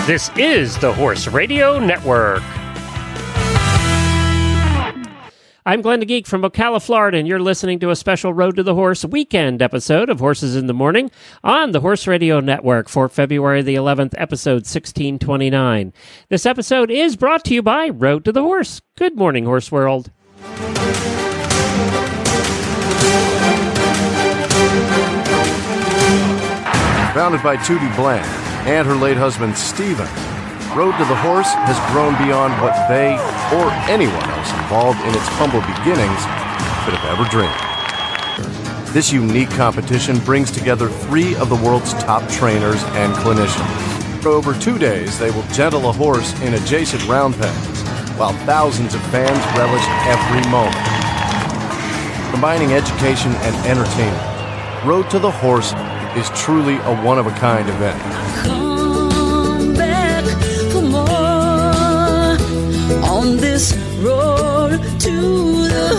This is the Horse Radio Network. I'm Glenn the Geek from Ocala, Florida, and you're listening to a special Road to the Horse weekend episode of Horses in the Morning on the Horse Radio Network for February the 11th, episode 1629. This episode is brought to you by Road to the Horse. Good morning, Horse World. Founded by Tootie Bland and her late husband, Stephen, Road to the Horse has grown beyond what they or anyone else involved in its humble beginnings could have ever dreamed. This unique competition brings together 3 of the world's top trainers and clinicians. For over 2 days, they will gentle a horse in adjacent round pens, while thousands of fans relish every moment. Combining education and entertainment, Road to the Horse is truly a one-of-a-kind event. Come back for more on this road to the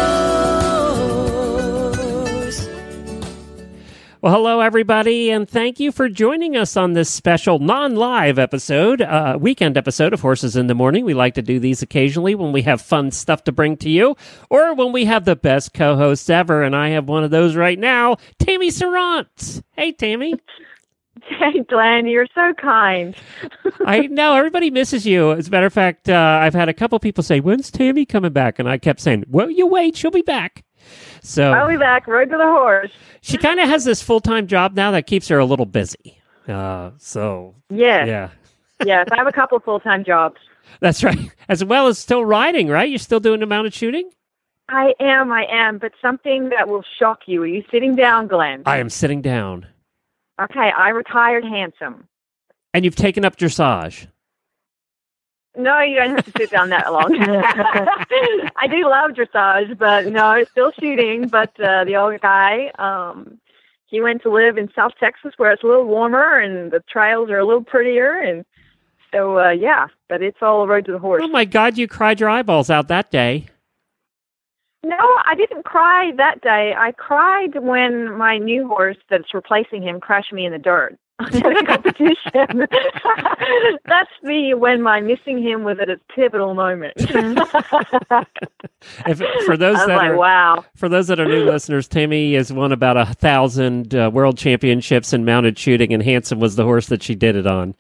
horse. Well, hello, everybody, and thank you for joining us on this special non-live episode, weekend episode of Horses in the Morning. We like to do these occasionally when we have fun stuff to bring to you, or when we have the best co-hosts ever, and I have one of those right now, Tammy Sarant. Hey, Tammy. Hey, Glenn, you're so kind. I know, everybody misses you. As a matter of fact, I've had a couple people say, when's Tammy coming back? And I kept saying, well, you wait, she'll be back. So I'll be back, Road to the Horse. She kind of has this full-time job now that keeps her a little busy. Yes. Yeah. Yes, I have a couple of full-time jobs. That's right. As well as still riding, right? You're still doing the mounted shooting? I am, but something that will shock you. Are you sitting down, Glenn? I am sitting down. Okay, I retired handsome. And you've taken up dressage? No, you don't have to sit down that long. I do love dressage, but no, still shooting. But the old guy, he went to live in South Texas where it's a little warmer and the trails are a little prettier. And so, yeah, but it's all a Road to the Horse. Oh, my God, you cried your eyeballs out that day. No, I didn't cry that day. I cried when my new horse that's replacing him crashed me in the dirt. The competition. That's when my missing him was at its pivotal moment. For those wow. For those that are new listeners, Tammy has won about 1,000 world championships in mounted shooting, and Handsome was the horse that she did it on.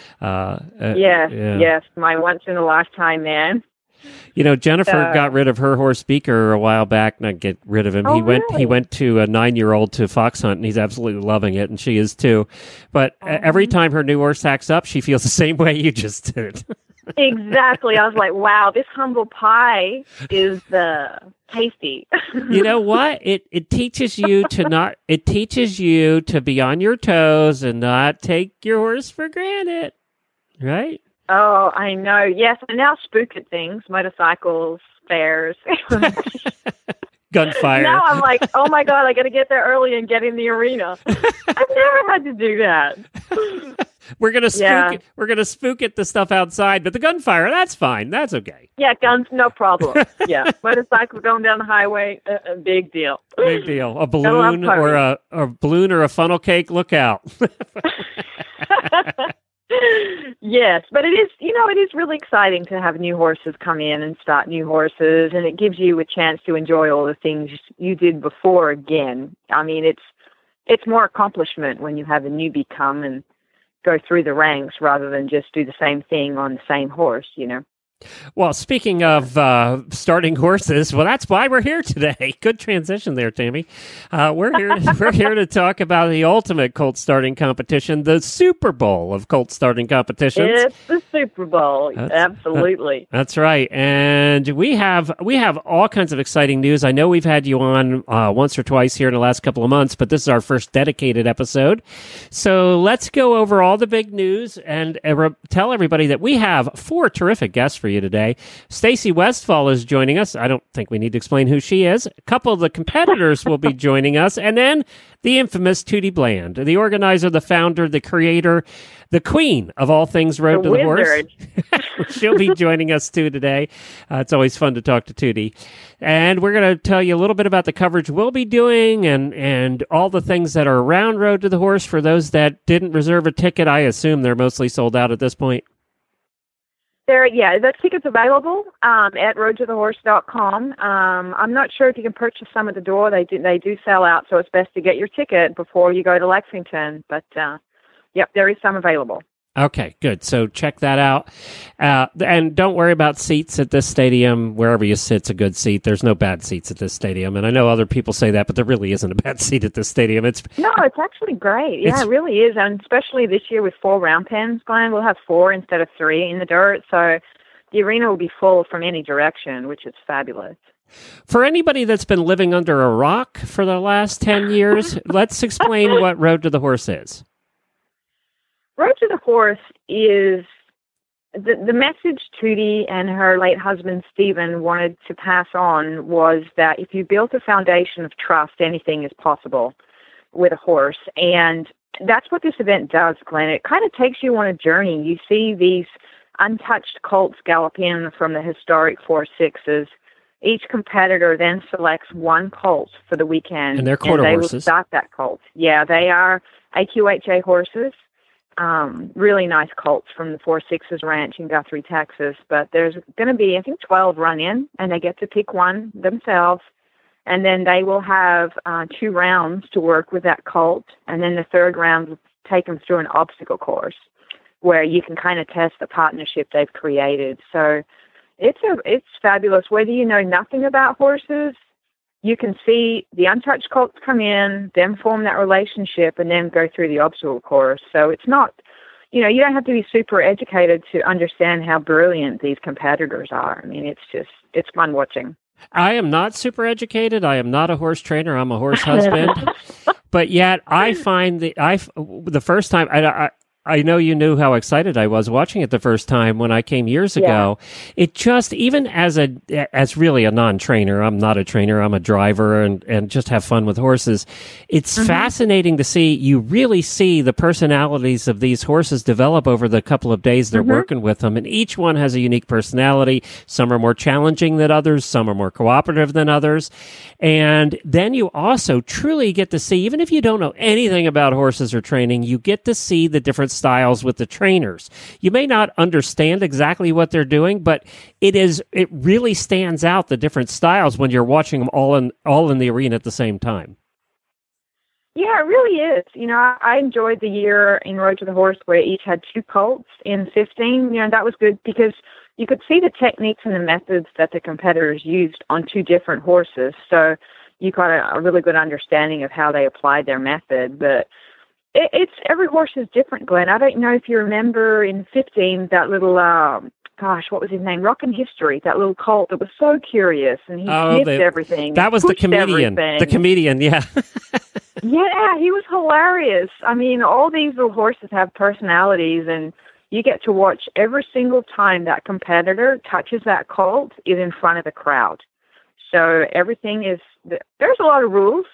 Yes, my once in a lifetime man. You know, Jennifer got rid of her horse Beaker a while back. Not get rid of him. Oh, He went to a 9-year-old to fox hunt, and he's absolutely loving it, and she is too. But every time her new horse acts up, she feels the same way you just did. Exactly. I was like, wow, this humble pie is tasty. You know what? It teaches you to it teaches you to be on your toes and not take your horse for granted. Right? Oh, I know. Yes, I now spook at things, motorcycles, fairs. Gunfire. Now I'm like, oh my God, I got to get there early and get in the arena. I've never had to do that. We're gonna spook. We're gonna spook at the stuff outside, but the gunfire, that's fine. That's okay. Yeah, guns, no problem. Yeah, motorcycle going down the highway, big deal. Big deal. A balloon or a funnel cake. Look out. Yes, but it is really exciting to have new horses come in and start new horses, and it gives you a chance to enjoy all the things you did before again. I mean, it's more accomplishment when you have a newbie come and go through the ranks rather than just do the same thing on the same horse, you know. Well, speaking of starting horses, well, that's why we're here today. Good transition there, Tammy. We're here to talk about the ultimate colt starting competition, the Super Bowl of colt starting competitions. It's the Super Bowl, absolutely. That's right, and we have all kinds of exciting news. I know we've had you on once or twice here in the last couple of months, but this is our first dedicated episode. So let's go over all the big news and tell everybody that we have 4 terrific guests for you you today. Stacy Westfall is joining us. I don't think we need to explain who she is. A couple of the competitors will be joining us. And then the infamous Tootie Bland, the organizer, the founder, the creator, the queen of all things Road to the Horse. She'll be joining us too today. It's always fun to talk to Tootie. And we're going to tell you a little bit about the coverage we'll be doing and all the things that are around Road to the Horse. For those that didn't reserve a ticket, I assume they're mostly sold out at this point. The ticket's available at roadtothehorse.com. I'm not sure if you can purchase some at the door. They do sell out, so it's best to get your ticket before you go to Lexington. But, there is some available. Okay, good. So check that out. And don't worry about seats at this stadium. Wherever you sit's a good seat. There's no bad seats at this stadium. And I know other people say that, but there really isn't a bad seat at this stadium. It's actually great. Yeah, it really is. And especially this year with 4 round pens, Glenn, we'll have 4 instead of 3 in the dirt. So the arena will be full from any direction, which is fabulous. For anybody that's been living under a rock for the last 10 years, let's explain what Road to the Horse is. Road to the Horse is the message Tootie and her late husband Stephen wanted to pass on was that if you built a foundation of trust, anything is possible with a horse. And that's what this event does, Glenn. It kind of takes you on a journey. You see these untouched colts gallop in from the historic 4-6s. Each competitor then selects one colt for the weekend. And they're quarter horses. They will start that colt. Yeah, they are AQHA horses. Really nice colts from the 4-6s ranch in Guthrie, Texas. But there's going to be, I think, 12 run in, and they get to pick one themselves. And then they will have 2 rounds to work with that colt. And then the third round will take them through an obstacle course where you can kind of test the partnership they've created. So it's fabulous. Whether you know nothing about horses, you can see the untouched colts come in, then form that relationship, and then go through the obstacle course. So it's not, you don't have to be super educated to understand how brilliant these competitors are. I mean, it's fun watching. I am not super educated. I am not a horse trainer. I'm a horse husband. But yet I find the first time, I know you knew how excited I was watching it the first time when I came years ago. It just, even as really a non-trainer, I'm not a trainer, I'm a driver and just have fun with horses. It's fascinating to see, you really see the personalities of these horses develop over the couple of days they're working with them. And each one has a unique personality. Some are more challenging than others. Some are more cooperative than others. And then you also truly get to see, even if you don't know anything about horses or training, you get to see the different styles with the trainers. You may not understand exactly what they're doing, but it really stands out, the different styles, when you're watching them all in the arena at the same time. Yeah, it really is. I enjoyed the year in Road to the Horse where each had 2 colts in 15. That was good because you could see the techniques and the methods that the competitors used on 2 different horses. So you got a really good understanding of how they applied their method. But it's every horse is different, Glenn. I don't know if you remember in 15 that little, what was his name? Rockin' History, that little colt that was so curious and he sniffed everything. That was the comedian. Everything. The comedian, yeah. Yeah, he was hilarious. I mean, all these little horses have personalities, and you get to watch every single time that competitor touches that colt is in front of the crowd. So everything is, there's a lot of rules,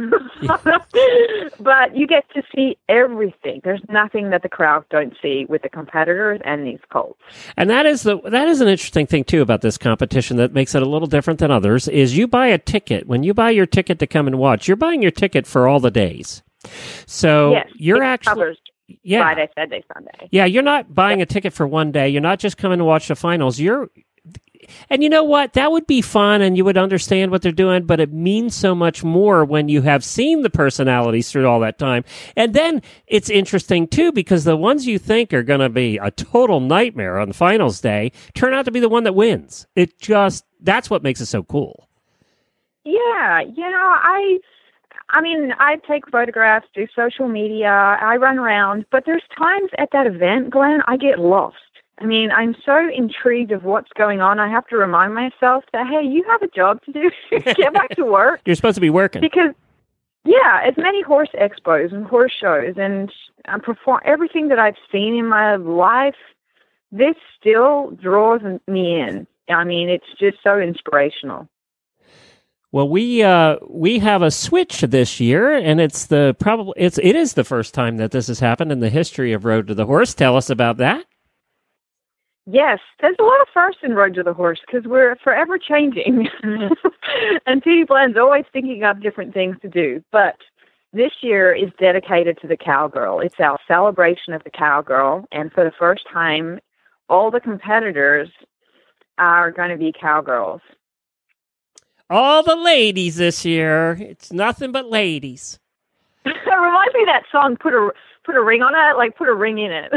but you get to see everything. There's nothing that the crowd don't see with the competitors and these colts. And that is an interesting thing too about this competition that makes it a little different than others, is you buy a ticket. When you buy your ticket to come and watch, you're buying your ticket for all the days. So yes, you're actually... Friday, Saturday, Sunday. Yeah, you're not buying a ticket for one day. You're not just coming to watch the finals. And you know what? That would be fun and you would understand what they're doing, but it means so much more when you have seen the personalities through all that time. And then it's interesting too, because the ones you think are going to be a total nightmare on the finals day turn out to be the one that wins. That's what makes it so cool. Yeah, I mean, I take photographs, do social media, I run around, but there's times at that event, Glenn, I get lost. I mean, I'm so intrigued of what's going on. I have to remind myself that, hey, you have a job to do. Get back to work. You're supposed to be working. Because, as many horse expos and horse shows and everything that I've seen in my life, this still draws me in. I mean, it's just so inspirational. Well, we have a switch this year, and it is the first time that this has happened in the history of Road to the Horse. Tell us about that. Yes, there's a lot of firsts in Road to the Horse because we're forever changing. And Tootie Bland's always thinking up different things to do. But this year is dedicated to the cowgirl. It's our celebration of the cowgirl. And for the first time, all the competitors are going to be cowgirls. All the ladies this year. It's nothing but ladies. It reminds me of that song, put a ring on it, like put a ring in it.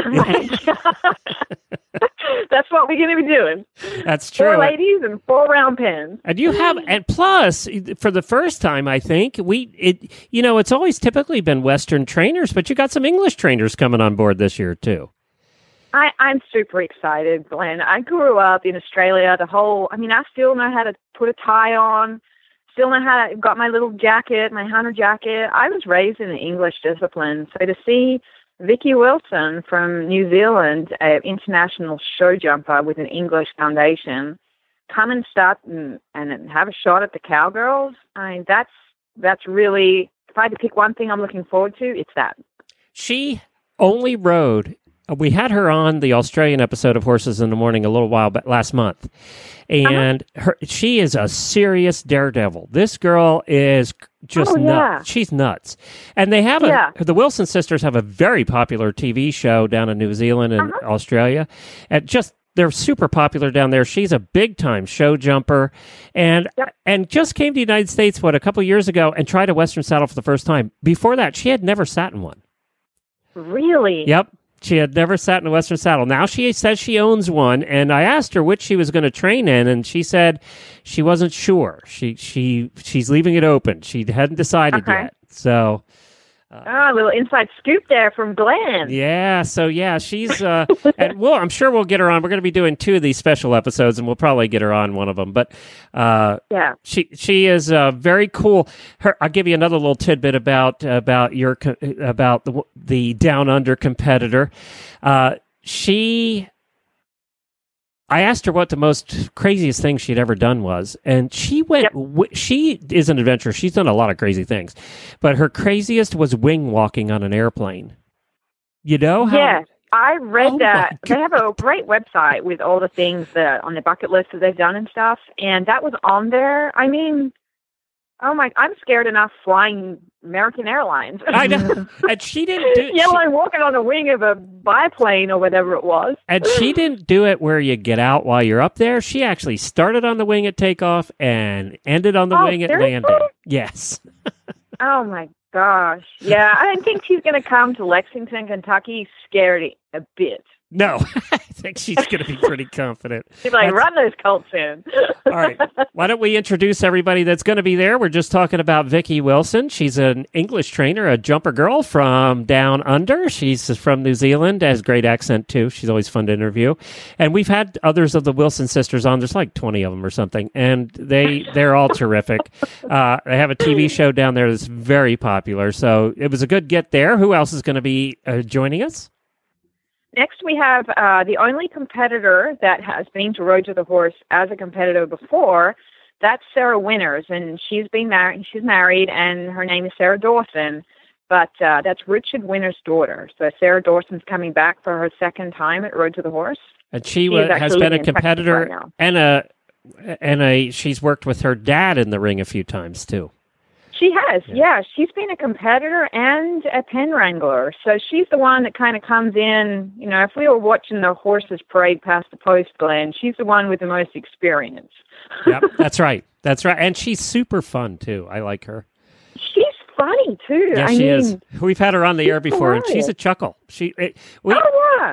That's what we're going to be doing. That's true. 4 ladies and 4 round pens. And you have, and plus, for the first time, I think, it's always typically been Western trainers, but you got some English trainers coming on board this year, too. I'm super excited, Glenn. I grew up in Australia. I still know how to put a tie on. Still know how to, got my little jacket, my hunter jacket. I was raised in the English discipline. So to see Vicky Wilson from New Zealand, an international show jumper with an English foundation, come and start and have a shot at the cowgirls, I mean, that's really, if I had to pick one thing I'm looking forward to, it's that. She only rode. We had her on the Australian episode of Horses in the Morning a little while back, last month, and she is a serious daredevil. This girl is just nuts. She's nuts. And they have the Wilson sisters have a very popular TV show down in New Zealand and Australia, and they're super popular down there. She's a big-time show jumper, and just came to the United States, a couple of years ago, and tried a Western saddle for the first time. Before that, she had never sat in one. Really? Yep. She had never sat in a Western saddle. Now she says she owns one, and I asked her which she was going to train in, and she said she wasn't sure. She's leaving it open. She hadn't decided yet. So, a little inside scoop there from Glenn. Yeah. So she's and I'm sure we'll get her on. We're going to be doing 2 of these special episodes, and we'll probably get her on one of them. But she is very cool. I'll give you another little tidbit about the Down Under competitor. I asked her what the most craziest thing she'd ever done was, and she went. She is an adventurer. She's done a lot of crazy things, but her craziest was wing walking on an airplane. You know how? Yeah, I read that. They have a great website with all the things that on the bucket list that they've done and stuff, and that was on there. I mean, I'm scared enough flying American Airlines. I know. And she didn't do it. I'm walking on the wing of a biplane or whatever it was. And she didn't do it where you get out while you're up there. She actually started on the wing at takeoff and ended on the wing at landing. Yes. Oh, my gosh. Yeah, I don't think she's going to come to Lexington, Kentucky scared a bit. No, I think she's going to be pretty confident. She's like, run those colts in. All right. Why don't we introduce everybody that's going to be there? We're just talking about Vicky Wilson. She's an English trainer, a jumper girl from Down Under. She's from New Zealand, has a great accent, too. She's always fun to interview. And we've had others of the Wilson sisters on. There's like 20 of them or something. And they're all terrific. They have a TV show down there that's very popular. So it was a good get there. Who else is going to be joining us? Next, we have the only competitor that has been to Road to the Horse as a competitor before. That's Sarah Winters, and she's married, and her name is Sarah Dawson. But that's Richard Winters' daughter. So Sarah Dawson's coming back for her second time at Road to the Horse. And she has been a competitor and she's worked with her dad in the ring a few times too. She has, yeah. She's been a competitor and a pen wrangler. So she's the one that kind of comes in, if we were watching the horses parade past the post, Glenn, she's the one with the most experience. Yep, that's right. That's right. And she's super fun, too. I like her. She's funny, too. Yeah, she is. We've had her on the air before, and she's a chuckle. Yeah.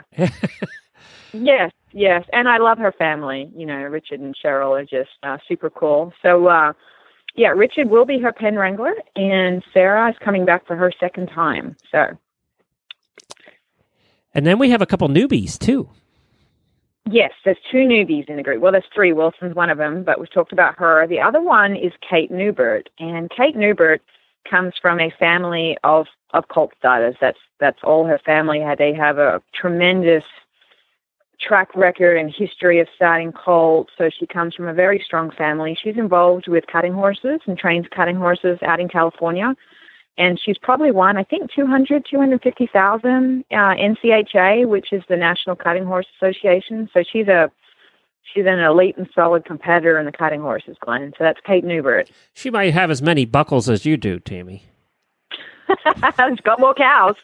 Yes. And I love her family. Richard and Cheryl are just super cool. So, Richard will be her pen wrangler, and Sarah is coming back for her second time. So, and then we have a couple newbies too. Yes, there's 2 newbies in the group. Well, there's 3. Wilson's one of them, but we've talked about her. The other one is Kate Newbert, and Kate Newbert comes from a family of colt starters. That's all her family had. They have a tremendous track record and history of starting colts. So she comes from a very strong family. She's involved with cutting horses and trains cutting horses out in California. And she's probably won, I think, 250,000 NCHA, which is the National Cutting Horse Association. So she's an elite and solid competitor in the cutting horses, Glenn. So that's Kate Newbert. She might have as many buckles as you do, Tammy. She's got more cows.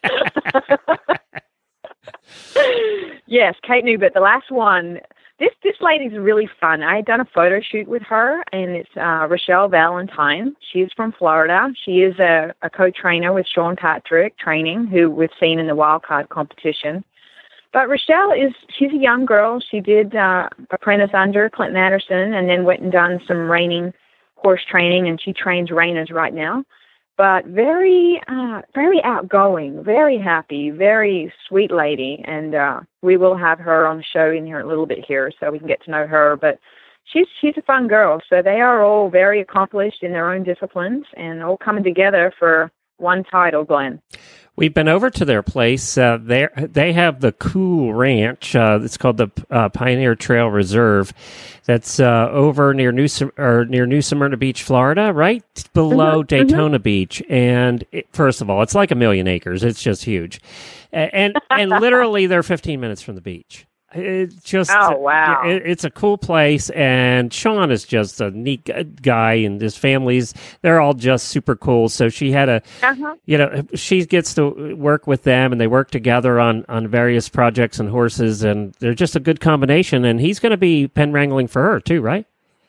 Yes, Kate Newbert, the last one. This lady's really fun. I had done a photo shoot with her, and it's Rochelle Valentine. She's from Florida. She is a co-trainer with Sean Patrick Training, who we've seen in the wildcard competition. But Rochelle she's a young girl. She did apprentice under Clinton Anderson and then went and done some reining horse training, and she trains reiners right now. But very outgoing, very happy, very sweet lady. And we will have her on the show in here a little bit here so we can get to know her. But she's a fun girl. So they are all very accomplished in their own disciplines and all coming together for one title, Glenn. We've been over to their place. They have the Cool Ranch. It's called the Pioneer Trail Reserve. That's over near New Smyrna Beach, Florida, right below Daytona Beach. And first of all, it's like 1 million acres. It's just huge, and literally they're 15 minutes from the beach. It's just wow! It's a cool place, and Sean is just a neat guy, and his they're all just super cool. So she had she gets to work with them, and they work together on various projects and horses, and they're just a good combination. And he's going to be pen wrangling for her too, right?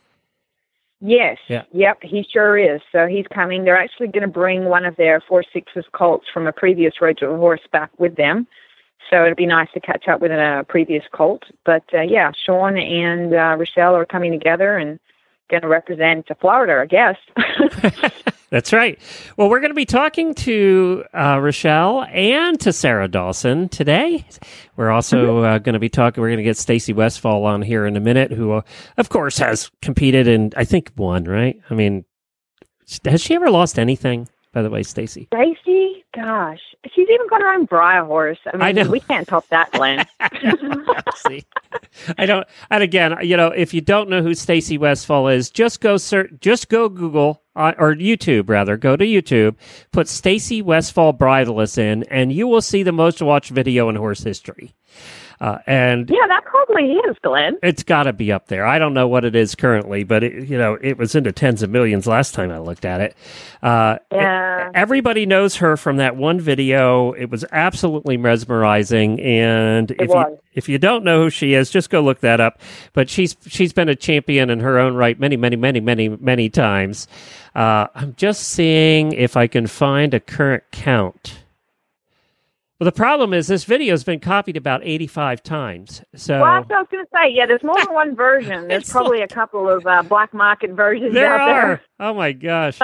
Yes. Yeah. Yep, he sure is. So he's coming. They're actually going to bring one of their 4/6 colts from a previous Road to the Horse back with them. So it'd be nice to catch up with a previous colt. But, Sean and Rochelle are coming together and going to represent Florida, I guess. That's right. Well, we're going to be talking to Rochelle and to Sarah Dawson today. We're also going to be talking, we're going to get Stacy Westfall on here in a minute, who, of course, has competed and I think won, right? I mean, has she ever lost anything, by the way, Stacy? Stacy? Gosh. She's even got her own Briar horse. I mean, we can't top that, Glenn. See, I don't. And again, if you don't know who Stacy Westfall is, just go Google or YouTube rather. Go to YouTube, put Stacy Westfall Bridleless in, and you will see the most watched video in horse history. And that probably is, Glenn. It's got to be up there. I don't know what it is currently, but it was into tens of millions last time I looked at it. Everybody knows her from that one video. It was absolutely mesmerizing. And if you don't know who she is, just go look that up. But she's been a champion in her own right many, many, many, many, many times. I'm just seeing if I can find a current count. Well, the problem is this video has been copied about 85 times. So that's what I was going to say. Yeah, there's more than one version. There's probably a couple of black market versions out there. Oh, my gosh.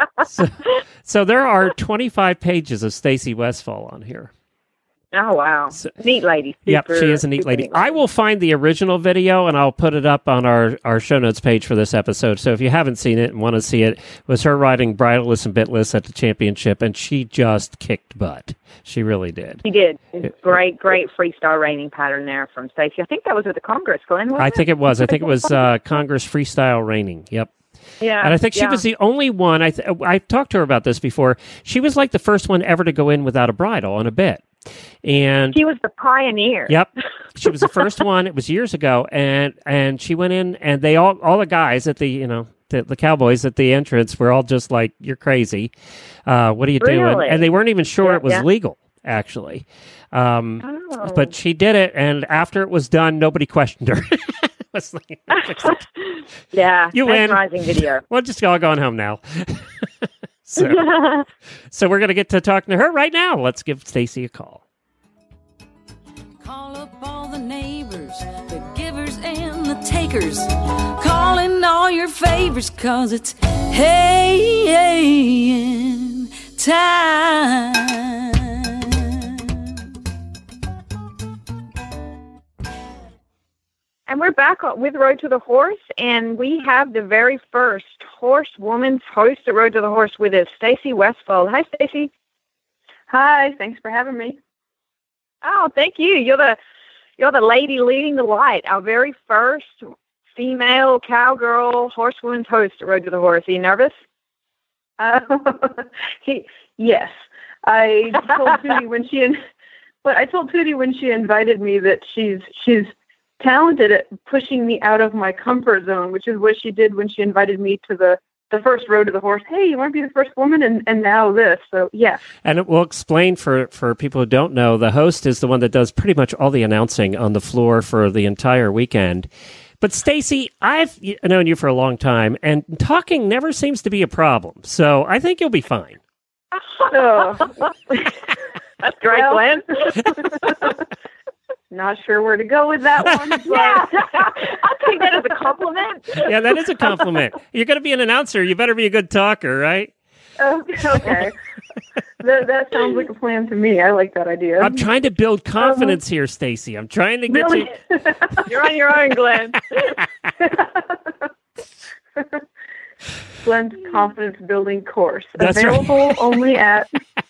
So there are 25 pages of Stacy Westfall on here. Oh, wow. Neat lady. Yep, she is a neat lady. I will find the original video, and I'll put it up on our show notes page for this episode. So if you haven't seen it and want to see it, was her riding bridleless and bitless at the championship, and she just kicked butt. She really did. She did. Great freestyle reining pattern there from Stacy. I think that was at the Congress, Glenn, wasn't it? I think it was. I think it was Congress freestyle reining. Yep. Yeah, and I think she was the only one. I've talked to her about this before. She was like the first one ever to go in without a bridle on a bit. And she was the pioneer. Yep, she was the first one. It was years ago, and she went in, and they all the guys at the the cowboys at the entrance were all just like, "You're crazy. What are you doing?" And they weren't even sure it was legal, actually. But she did it, and after it was done, nobody questioned her. Yeah, you win. Rising video. We're just all going home now. So we're going to get to talking to her right now. Let's give Stacy a call. Call up all the neighbors, the givers and the takers. Calling all your favors, 'cause it's haying time. And we're back with Road to the Horse, and we have the very first horsewoman's host at Road to the Horse with us, Stacy Westfall. Hi, Stacy. Hi, thanks for having me. Oh, thank you. You're You're the lady leading the light. Our very first female cowgirl horsewoman's host at Road to the Horse. Are you nervous? Yes. I told Tootie when she invited me that she's talented at pushing me out of my comfort zone, which is what she did when she invited me to the first Road to the Horse. Hey, you want to be the first woman? And now this. So, yes. And it will explain for people who don't know, the host is the one that does pretty much all the announcing on the floor for the entire weekend. But Stacy, I've known you for a long time, and talking never seems to be a problem. So I think you'll be fine. Oh. That's great, Glenn. Not sure where to go with that one. But... yeah, I'll take that as a compliment. Yeah, that is a compliment. You're going to be an announcer. You better be a good talker, right? Okay. That sounds like a plan to me. I like that idea. I'm trying to build confidence here, Stacy. I'm trying to get really? You're on your own, Glenn. Glenn's confidence building course. That's available right. only at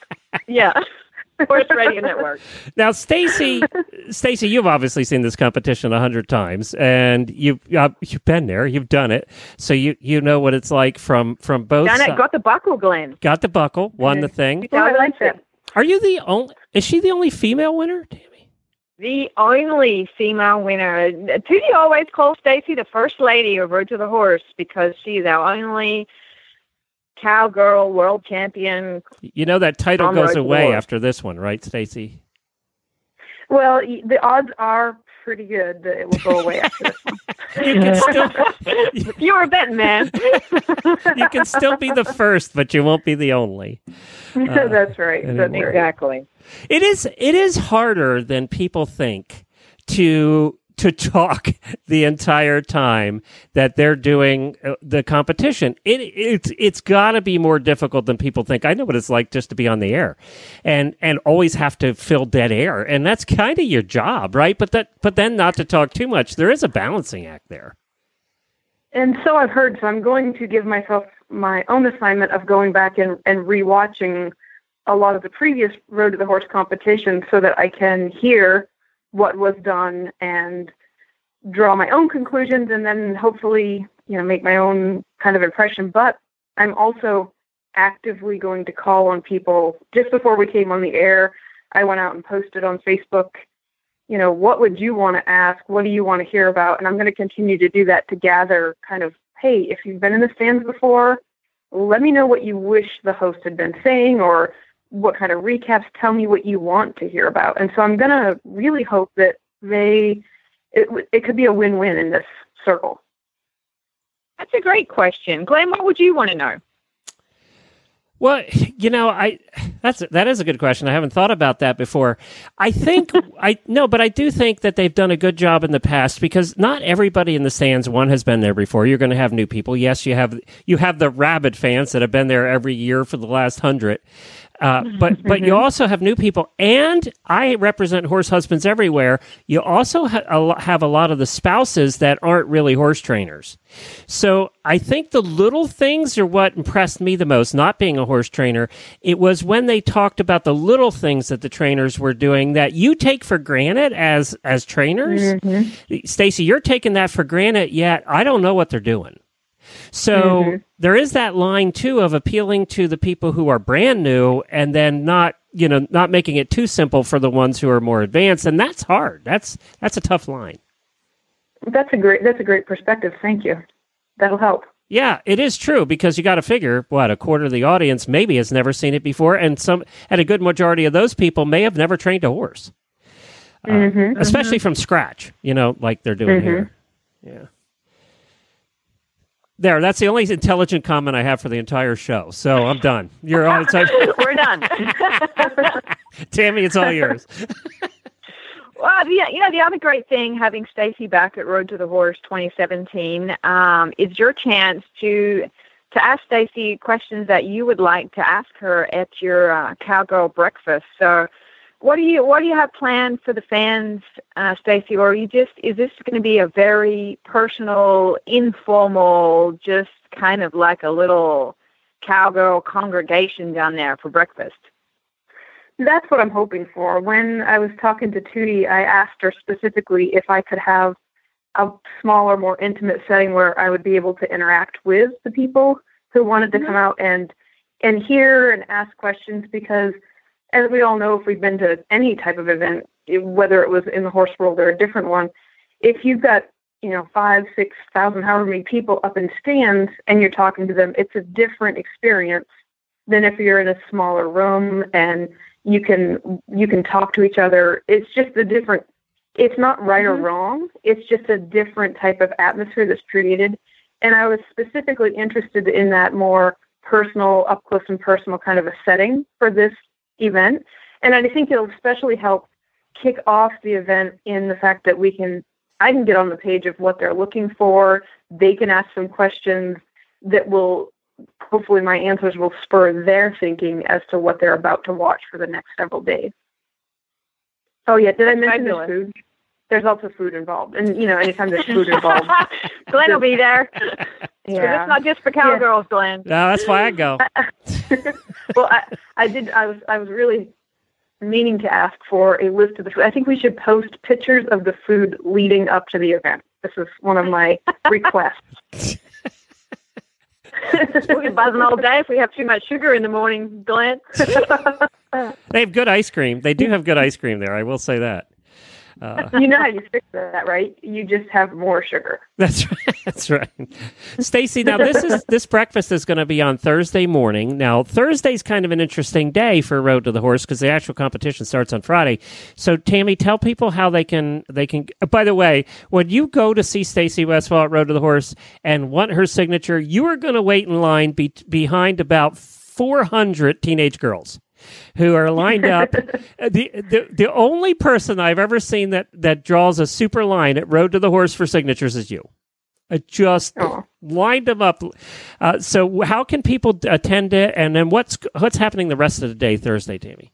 Horse Radio Network. Now, Stacy, you've obviously seen this competition 100 times, and you've been there, you've done it, so you know what it's like from both sides. Got the buckle, Glenn. Got the buckle, won the thing. I like that. Are you the only? Is she the only female winner, Tammy? The only female winner. Tootie always calls Stacy the first lady of Road to the Horse because she's our only cowgirl world champion. You know that title On goes Road to the away Horse. after this one, right, Stacy? Well, the odds are pretty good that it will go away after this one. You can still You were a betting man. you can still be the first, but you won't be the only. That's right. That's anymore. right. Exactly. It is harder than people think to talk the entire time that they're doing the competition. It's got to be more difficult than people think. I know what it's like just to be on the air and always have to fill dead air, and that's kind of your job, right? But then not to talk too much. There is a balancing act there. And so I've heard, so I'm going to give myself my own assignment of going back and rewatching a lot of the previous Road to the Horse competitions so that I can hear what was done and draw my own conclusions and then hopefully, make my own kind of impression. But I'm also actively going to call on people. Just before we came on the air, I went out and posted on Facebook, what would you want to ask? What do you want to hear about? And I'm going to continue to do that to gather kind of, hey, if you've been in the stands before, let me know what you wish the host had been saying or what kind of recaps. Tell me what you want to hear about. And so I'm going to really hope that it could be a win-win in this circle. That's a great question. Glenn, what would you want to know? Well, that is a good question. I haven't thought about that before. I think but I do think that they've done a good job in the past because not everybody in the stands has been there before. You're going to have new people. Yes, you have the rabid fans that have been there every year for the last 100. But you also have new people, and I represent horse husbands everywhere. You also have a lot of the spouses that aren't really horse trainers. So I think the little things are what impressed me the most, not being a horse trainer. It was when they talked about the little things that the trainers were doing that you take for granted as trainers. Mm-hmm. Stacy, you're taking that for granted, yet I don't know what they're doing. So there is that line, too, of appealing to the people who are brand new and then not making it too simple for the ones who are more advanced. And that's hard. That's a tough line. That's a great perspective. Thank you. That'll help. Yeah, it is true because you got to figure, a quarter of the audience maybe has never seen it before. And a good majority of those people may have never trained a horse, especially from scratch, like they're doing here. Yeah. There, that's the only intelligent comment I have for the entire show. So I'm done. You're on. We're done. Tammy, it's all yours. Well, the other great thing having Stacy back at Road to the Horse 2017 is your chance to ask Stacy questions that you would like to ask her at your cowgirl breakfast. So, what do you have planned for the fans, Stacy? Or is this going to be a very personal, informal, just kind of like a little cowgirl congregation down there for breakfast? That's what I'm hoping for. When I was talking to Tootie, I asked her specifically if I could have a smaller, more intimate setting where I would be able to interact with the people who wanted to come out and hear and ask questions, because as we all know, if we've been to any type of event, whether it was in the horse world or a different one, if you've got 5,000, 6,000, however many people up in stands and you're talking to them, it's a different experience than if you're in a smaller room and you can talk to each other. It's just a different. It's not right or wrong. It's just a different type of atmosphere that's created. And I was specifically interested in that more personal, up close and personal kind of a setting for this event. And I think it'll especially help kick off the event in the fact that I can get on the page of what they're looking for. They can ask some questions that will, hopefully my answers will spur their thinking as to what they're about to watch for the next several days. Oh yeah, did I mention there's food? There's also food involved. And, anytime there's food involved. Glenn will be there. Yeah. It's not just for cowgirls, Glenn. No, that's why I go. Well, I was really meaning to ask for a list of the food. I think we should post pictures of the food leading up to the event. This is one of my requests. We'll be buzzing all day if we have too much sugar in the morning, Glenn. They have good ice cream. They do have good ice cream there. I will say that. You know how you fix that, right? You just have more sugar. That's right. That's right. Stacy, now this breakfast is going to be on Thursday morning. Now, Thursday's kind of an interesting day for Road to the Horse because the actual competition starts on Friday. So, Tammy, tell people how they can. By the way, when you go to see Stacy Westfall at Road to the Horse and want her signature, you are going to wait in line behind about 400 teenage girls who are lined up. The only person I've ever seen that draws a super line at Road to the Horse for signatures is you. I just lined them up. So how can people attend it? And then what's happening the rest of the day, Thursday, Tammy?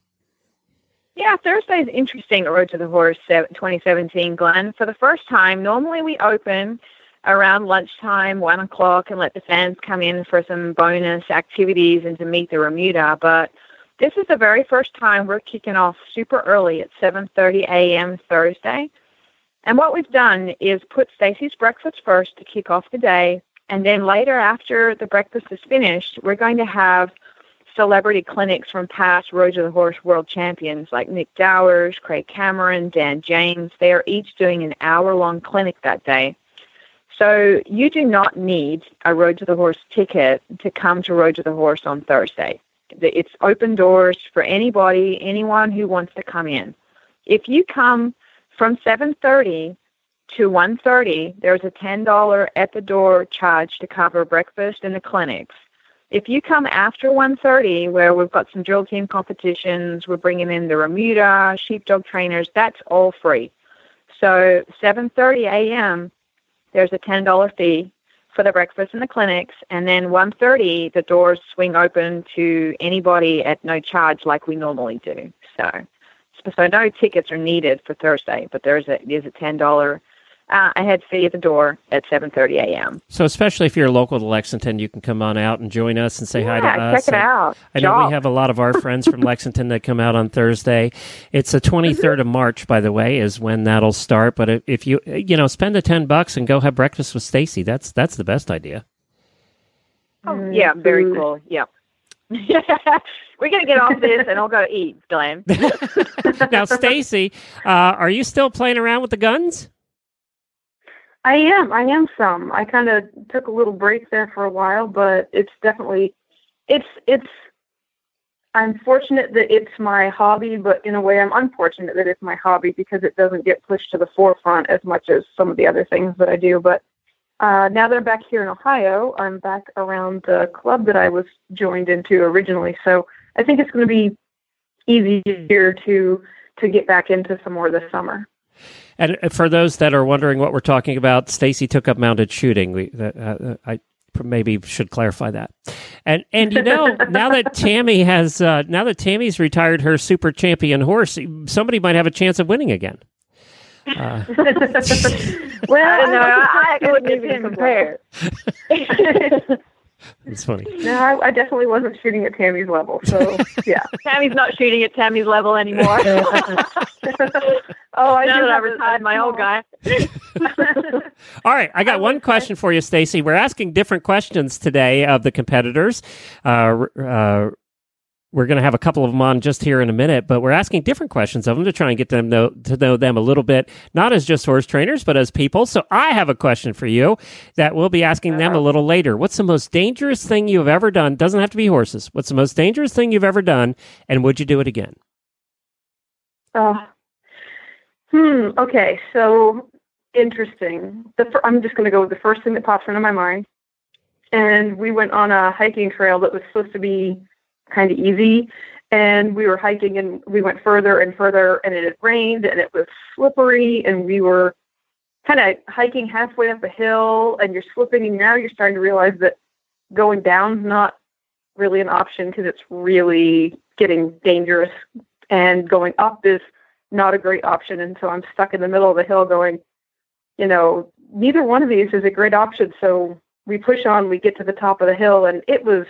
Yeah, Thursday is interesting at Road to the Horse 2017, Glenn. For the first time, normally we open around lunchtime, 1 o'clock, and let the fans come in for some bonus activities and to meet the remuda. But this is the very first time we're kicking off super early at 7:30 a.m. Thursday. And what we've done is put Stacy's breakfast first to kick off the day. And then later, after the breakfast is finished, we're going to have celebrity clinics from past Road to the Horse world champions like Nick Dowers, Craig Cameron, Dan James. They are each doing an hour-long clinic that day. So you do not need a Road to the Horse ticket to come to Road to the Horse on Thursday. It's open doors for anybody, anyone who wants to come in. If you come from 7:30 to 1:30, there's a $10 at the door charge to cover breakfast and the clinics. If you come after 1:30, where we've got some drill team competitions, we're bringing in the remuda, sheepdog trainers, that's all free. So 7:30 a.m., there's a $10 fee for the breakfast and the clinics, and then 1:30, the doors swing open to anybody at no charge like we normally do. So no tickets are needed for Thursday, but there's a $10 ahead fee at the door at 7:30 a.m. So especially if you're local to Lexington, you can come on out and join us and say hi to us. Check it out. I know we have a lot of our friends from Lexington that come out on Thursday. It's the 23rd of March, by the way, is when that'll start. But if you spend the $10 and go have breakfast with Stacy, that's the best idea. Oh, yeah, very cool. Yeah. We're going to get off this and I'll go eat, Glenn. Now, Stacy, are you still playing around with the guns? I am some. I kind of took a little break there for a while, but it's definitely, I'm fortunate that it's my hobby, but in a way I'm unfortunate that it's my hobby because it doesn't get pushed to the forefront as much as some of the other things that I do. But now that I'm back here in Ohio, I'm back around the club that I was joined into originally. So I think it's going to be easier to get back into some more this summer. And for those that are wondering what we're talking about, Stacy took up mounted shooting. I maybe should clarify that. And now that Tammy's retired her super champion horse, somebody might have a chance of winning again. Well, I don't know. I wouldn't even compare. It's funny. No, I definitely wasn't shooting at Tammy's level. So yeah. Tammy's not shooting at Tammy's level anymore. Oh, I now do that I have retired my old guy. All right, I got one question for you, Stacy. We're asking different questions today of the competitors. We're going to have a couple of them on just here in a minute, but we're asking different questions of them to try and get them to know them a little bit, not as just horse trainers, but as people. So I have a question for you that we'll be asking them a little later. What's the most dangerous thing you have ever done? Doesn't have to be horses. What's the most dangerous thing you've ever done, and would you do it again? Okay, so interesting. I'm just going to go with the first thing that pops into my mind. And we went on a hiking trail that was supposed to be kind of easy, and we were hiking and we went further and further, and it had rained and it was slippery, and we were kind of hiking halfway up a hill, and you're slipping, and now you're starting to realize that going down's not really an option because it's really getting dangerous, and going up is not a great option. And so I'm stuck in the middle of the hill going, neither one of these is a great option. So we push on, we get to the top of the hill, and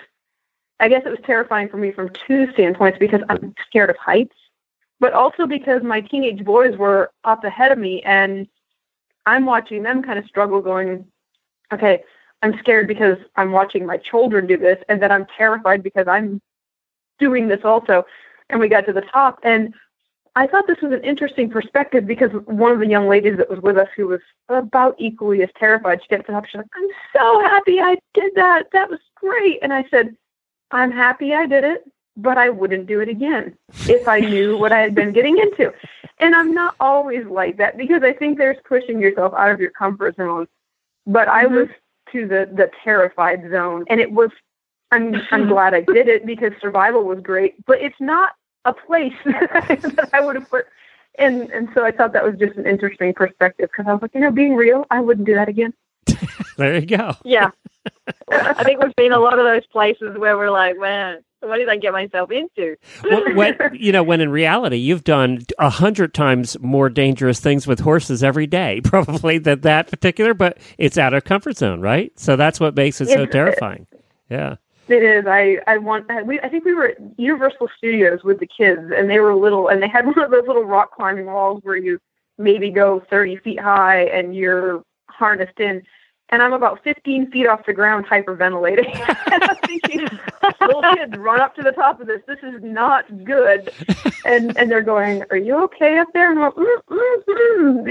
I guess it was terrifying for me from two standpoints, because I'm scared of heights, but also because my teenage boys were up ahead of me, and I'm watching them kind of struggle going, okay, I'm scared because I'm watching my children do this, and then I'm terrified because I'm doing this also. And we got to the top, and I thought this was an interesting perspective, because one of the young ladies that was with us, who was about equally as terrified, she gets up, she's like, I'm so happy I did that. That was great. And I said, I'm happy I did it, but I wouldn't do it again if I knew what I had been getting into. And I'm not always like that, because I think there's pushing yourself out of your comfort zone. But I was to the terrified zone, and it was, I'm glad I did it, because survival was great, but it's not a place that I would have put. And so I thought that was just an interesting perspective, because I was like, being real, I wouldn't do that again. There you go. Yeah. I think we've been a lot of those places where we're like, man, what did I get myself into? Well, when in reality, you've done 100 times more dangerous things with horses every day, probably than that particular, but it's out of comfort zone, right? So that's what makes it so terrifying. Yeah. It is. I think we were at Universal Studios with the kids, and they were little, and they had one of those little rock climbing walls where you maybe go 30 feet high and you're harnessed in. And I'm about 15 feet off the ground, hyperventilating. And I'm thinking, little kids, run up to the top of this. This is not good. And they're going, are you okay up there? And I'm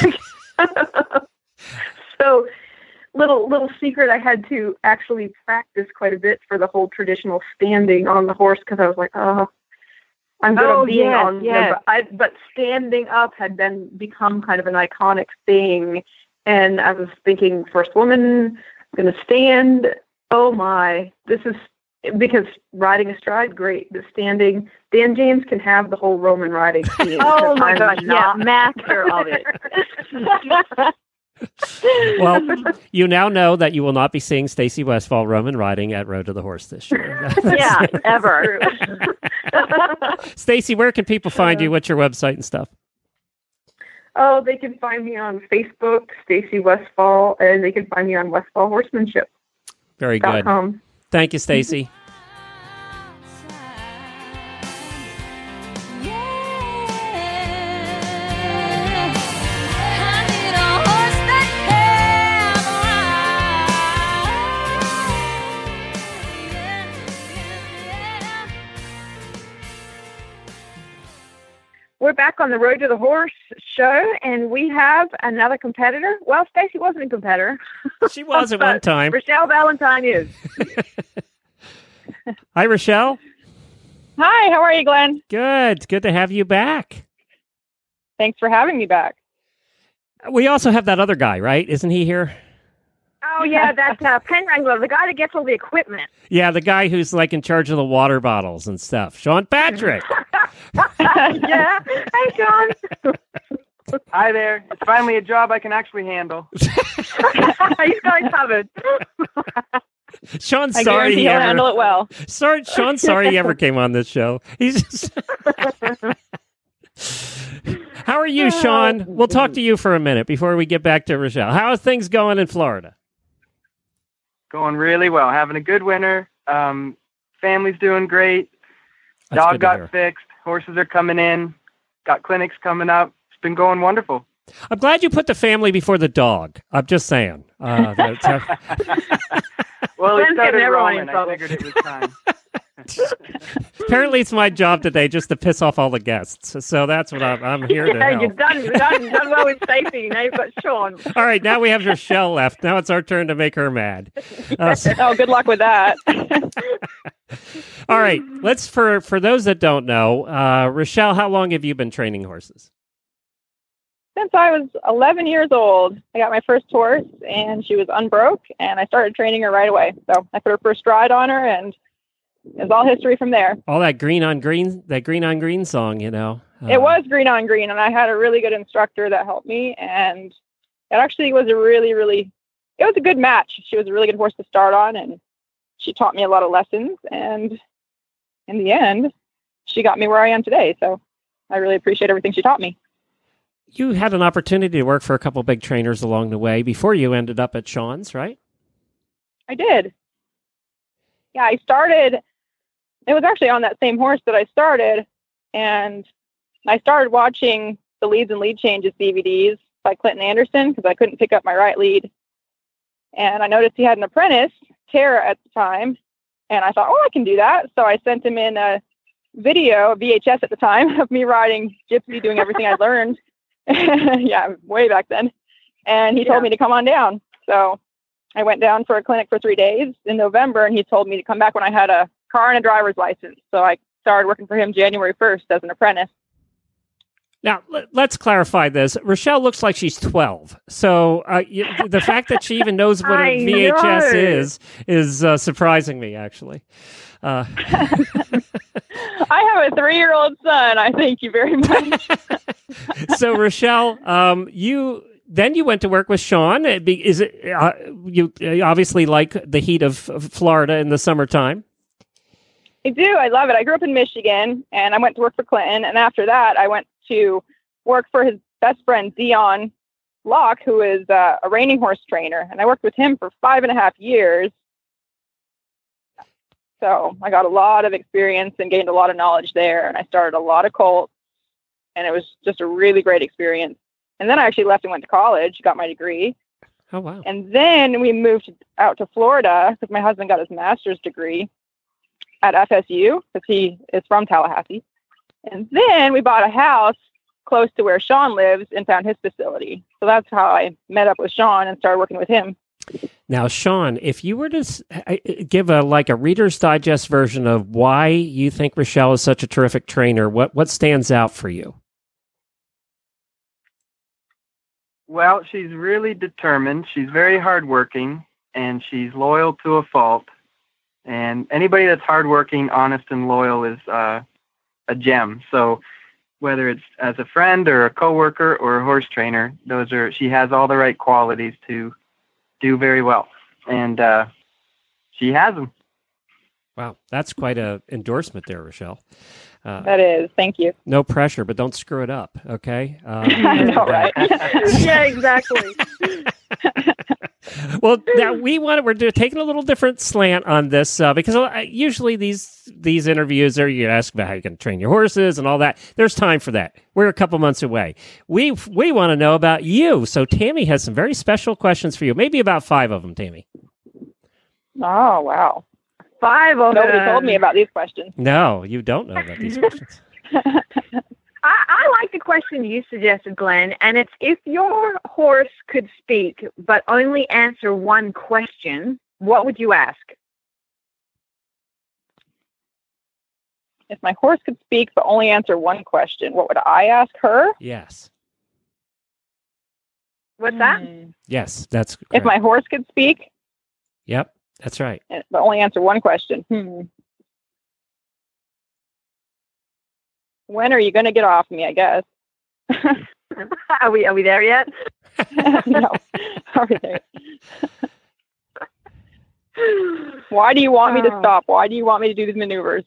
like, So, little secret, I had to actually practice quite a bit for the whole traditional standing on the horse, because I was like, I'm going to be on there. But standing up had become kind of an iconic thing. And I was thinking, first woman, I'm going to stand. Oh my, this is, because riding astride, great. The standing, Dan James can have the whole Roman riding scene. Oh my gosh, master of it. Well, you now know that you will not be seeing Stacy Westfall Roman riding at Road to the Horse this year. Yeah, ever. Stacy, where can people find you? What's your website and stuff? Oh, they can find me on Facebook, Stacy Westfall, and they can find me on Westfall Horsemanship. Very good. Thank you, Stacy. We're back on the Road to the Horse show, and we have another competitor. Well, Stacy wasn't a competitor. She was at one time. Rochelle Valentine is. Hi, Rochelle. Hi, how are you, Glenn? Good. Good to have you back. Thanks for having me back. We also have that other guy, right? Isn't he here? Oh, yeah, that pen wrangler, the guy that gets all the equipment. Yeah, the guy who's like in charge of the water bottles and stuff. Sean Patrick. Yeah. Hey, Sean. Hi there. It's finally a job I can actually handle. He's got it covered. Sean's sorry he he'll ever handle it well. Sean's sorry he ever came on this show. He's just How are you, Sean? We'll talk to you for a minute before we get back to Rochelle. How are things going in Florida? Going really well. Having a good winter. Family's doing great. That's Dog good to hear. got fixed. Horses are coming in. Got clinics coming up. It's been going wonderful. I'm glad you put the family before the dog. I'm just saying. Well, it Glenn's started getting everyone rolling. in I trouble. figured it was time. Apparently, it's my job today just to piss off all the guests. So that's what I'm here to Yeah, help. you've done well with Stacey. Now you've got Sean. All right, now we have Rochelle left. Now it's our turn to make her mad. Oh, good luck with that. All right, let's for those that don't know, Rochelle, how long have you been training horses? Since I was 11 years old, I got my first horse, and she was unbroke, and I started training her right away. So I put her first stride on her, and it was all history from there. All that green on green song, you know. It was green on green, and I had a really good instructor that helped me, and it actually was it was a good match. She was a really good horse to start on, and she taught me a lot of lessons, and in the end, she got me where I am today. So I really appreciate everything she taught me. You had an opportunity to work for a couple big trainers along the way before you ended up at Sean's, right? I did. Yeah, it was actually on that same horse that I started, and I started watching the Leads and Lead Changes DVDs by Clinton Anderson because I couldn't pick up my right lead. And I noticed he had an apprentice, Tara, at the time, and I thought, oh, I can do that. So I sent him in a video, a VHS at the time, of me riding Gypsy, doing everything I learned. Yeah, way back then. And he told me to come on down. So I went down for a clinic for 3 days in November, and he told me to come back when I had a car and a driver's license. So I started working for him January 1st as an apprentice. Now, let's clarify this. Rochelle looks like she's 12. So the fact that she even knows what a I VHS is surprising me, actually. I have a 3-year-old son. I thank you very much. So, Rochelle, you went to work with Sean. Is it you obviously like the heat of Florida in the summertime? I do. I love it. I grew up in Michigan, and I went to work for Clinton. And after that, I went to work for his best friend, Dion Locke, who is a reining horse trainer. And I worked with him for 5.5 years. So I got a lot of experience and gained a lot of knowledge there. And I started a lot of colts, and it was just a really great experience. And then I actually left and went to college, got my degree. Oh, wow. And then we moved out to Florida because my husband got his master's degree at FSU because he is from Tallahassee. And then we bought a house close to where Sean lives and found his facility. So that's how I met up with Sean and started working with him. Now, Sean, if you were to give a Reader's Digest version of why you think Rochelle is such a terrific trainer, what stands out for you? Well, she's really determined. She's very hardworking, and she's loyal to a fault. And anybody that's hardworking, honest, and loyal is a gem. So whether it's as a friend or a coworker or a horse trainer, she has all the right qualities to do very well. And she has them. Wow, that's quite an endorsement there, Rochelle. That is. Thank you. No pressure, but don't screw it up, okay? I know, right? Yeah, exactly. Well, now we're taking a little different slant on this because usually these interviews are you ask about how you can train your horses and all that. There's time for that. We're a couple months away. We want to know about you. So Tammy has some very special questions for you. Maybe about 5 of them, Tammy. Oh, wow. 5 of Nobody them. told me about these questions. No, you don't know about these questions. I like the question you suggested, Glenn, and it's if your horse could speak but only answer one question, what would you ask? If my horse could speak but only answer one question, what would I ask her? Yes. What's that? Yes, that's correct. If my horse could speak Yep, that's right. but only answer one question. When are you going to get off me, I guess? Are we there yet? No. Are we there? Why do you want me to stop? Why do you want me to do these maneuvers?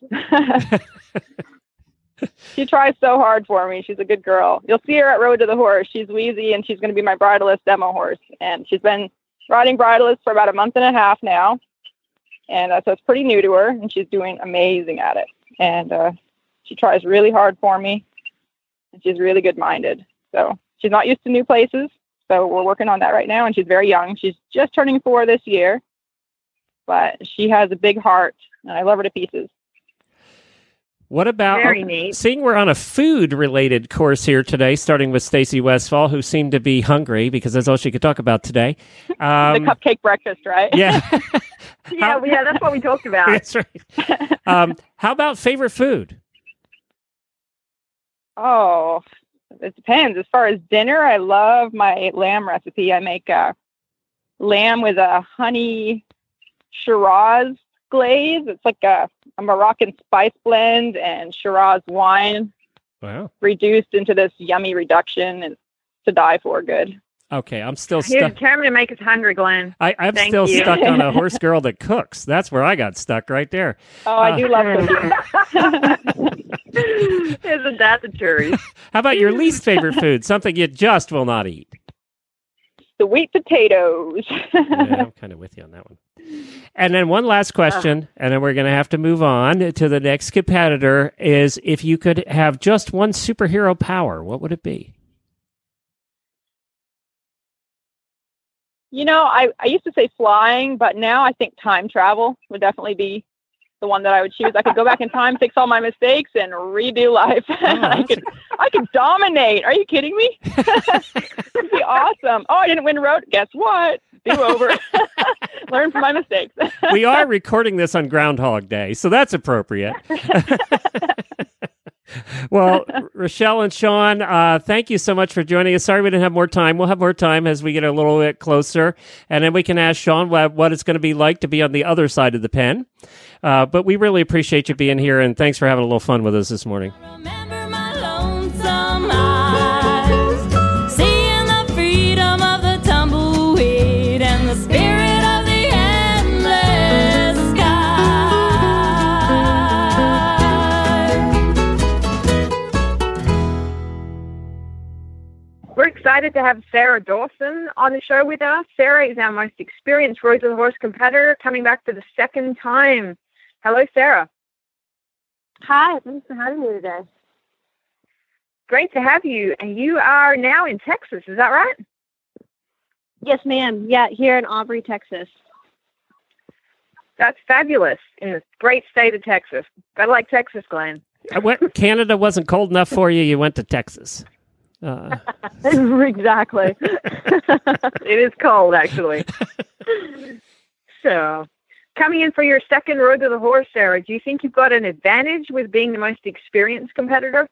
She tries so hard for me. She's a good girl. You'll see her at Road to the Horse. She's Wheezy, and she's going to be my bridleless demo horse. And she's been riding bridleless for about a month and a half now. And so it's pretty new to her, and she's doing amazing at it. And she tries really hard for me, and she's really good-minded. So she's not used to new places, so we're working on that right now, and she's very young. She's just turning 4 this year, but she has a big heart, and I love her to pieces. What about Very neat. Seeing we're on a food-related course here today, starting with Stacy Westfall, who seemed to be hungry because that's all she could talk about today. The cupcake breakfast, right? Yeah. Yeah, that's what we talked about. That's right. How about favorite food? Oh, it depends. As far as dinner, I love my lamb recipe. I make lamb with a honey Shiraz glaze. It's like a Moroccan spice blend and Shiraz wine. Wow. Reduced into this yummy reduction, and to die for good. Okay, I'm still You're stuck. determined to make us hungry, Glenn. I'm Thank still you. stuck on a horse girl that cooks. That's where I got stuck right there. Oh, I do love cooking. Isn't that the truth? How about your least favorite food? Something you just will not eat. Sweet potatoes. Yeah, I'm kind of with you on that one. And then one last question, and then we're going to have to move on to the next competitor, is if you could have just one superhero power, what would it be? You know, I used to say flying, but now I think time travel would definitely be the one that I would choose. I could go back in time, fix all my mistakes, and redo life. I could dominate. Are you kidding me? It'd be awesome. Oh, I didn't win road. Guess what? Do over. Learn from my mistakes. We are recording this on Groundhog Day, so that's appropriate. Well, Rochelle and Sean, thank you so much for joining us. Sorry we didn't have more time. We'll have more time as we get a little bit closer, and then we can ask Sean what it's going to be like to be on the other side of the pen. But we really appreciate you being here, and thanks for having a little fun with us this morning. Remember my lonesome eyes, seeing the freedom of the tumbleweed and the spirit of the endless sky. We're excited to have Sarah Dawson on the show with us. Sarah is our most experienced Road to the Horse competitor, coming back for the second time. Hello, Sarah. Hi, thanks for having me today. Great to have you. And you are now in Texas, is that right? Yes, ma'am. Yeah, here in Aubrey, Texas. That's fabulous. In the great state of Texas. Gotta like Texas, Glenn. Canada wasn't cold enough for you. You went to Texas. Exactly. It is cold, actually. So, coming in for your second Road to the Horse, Sarah, do you think you've got an advantage with being the most experienced competitor?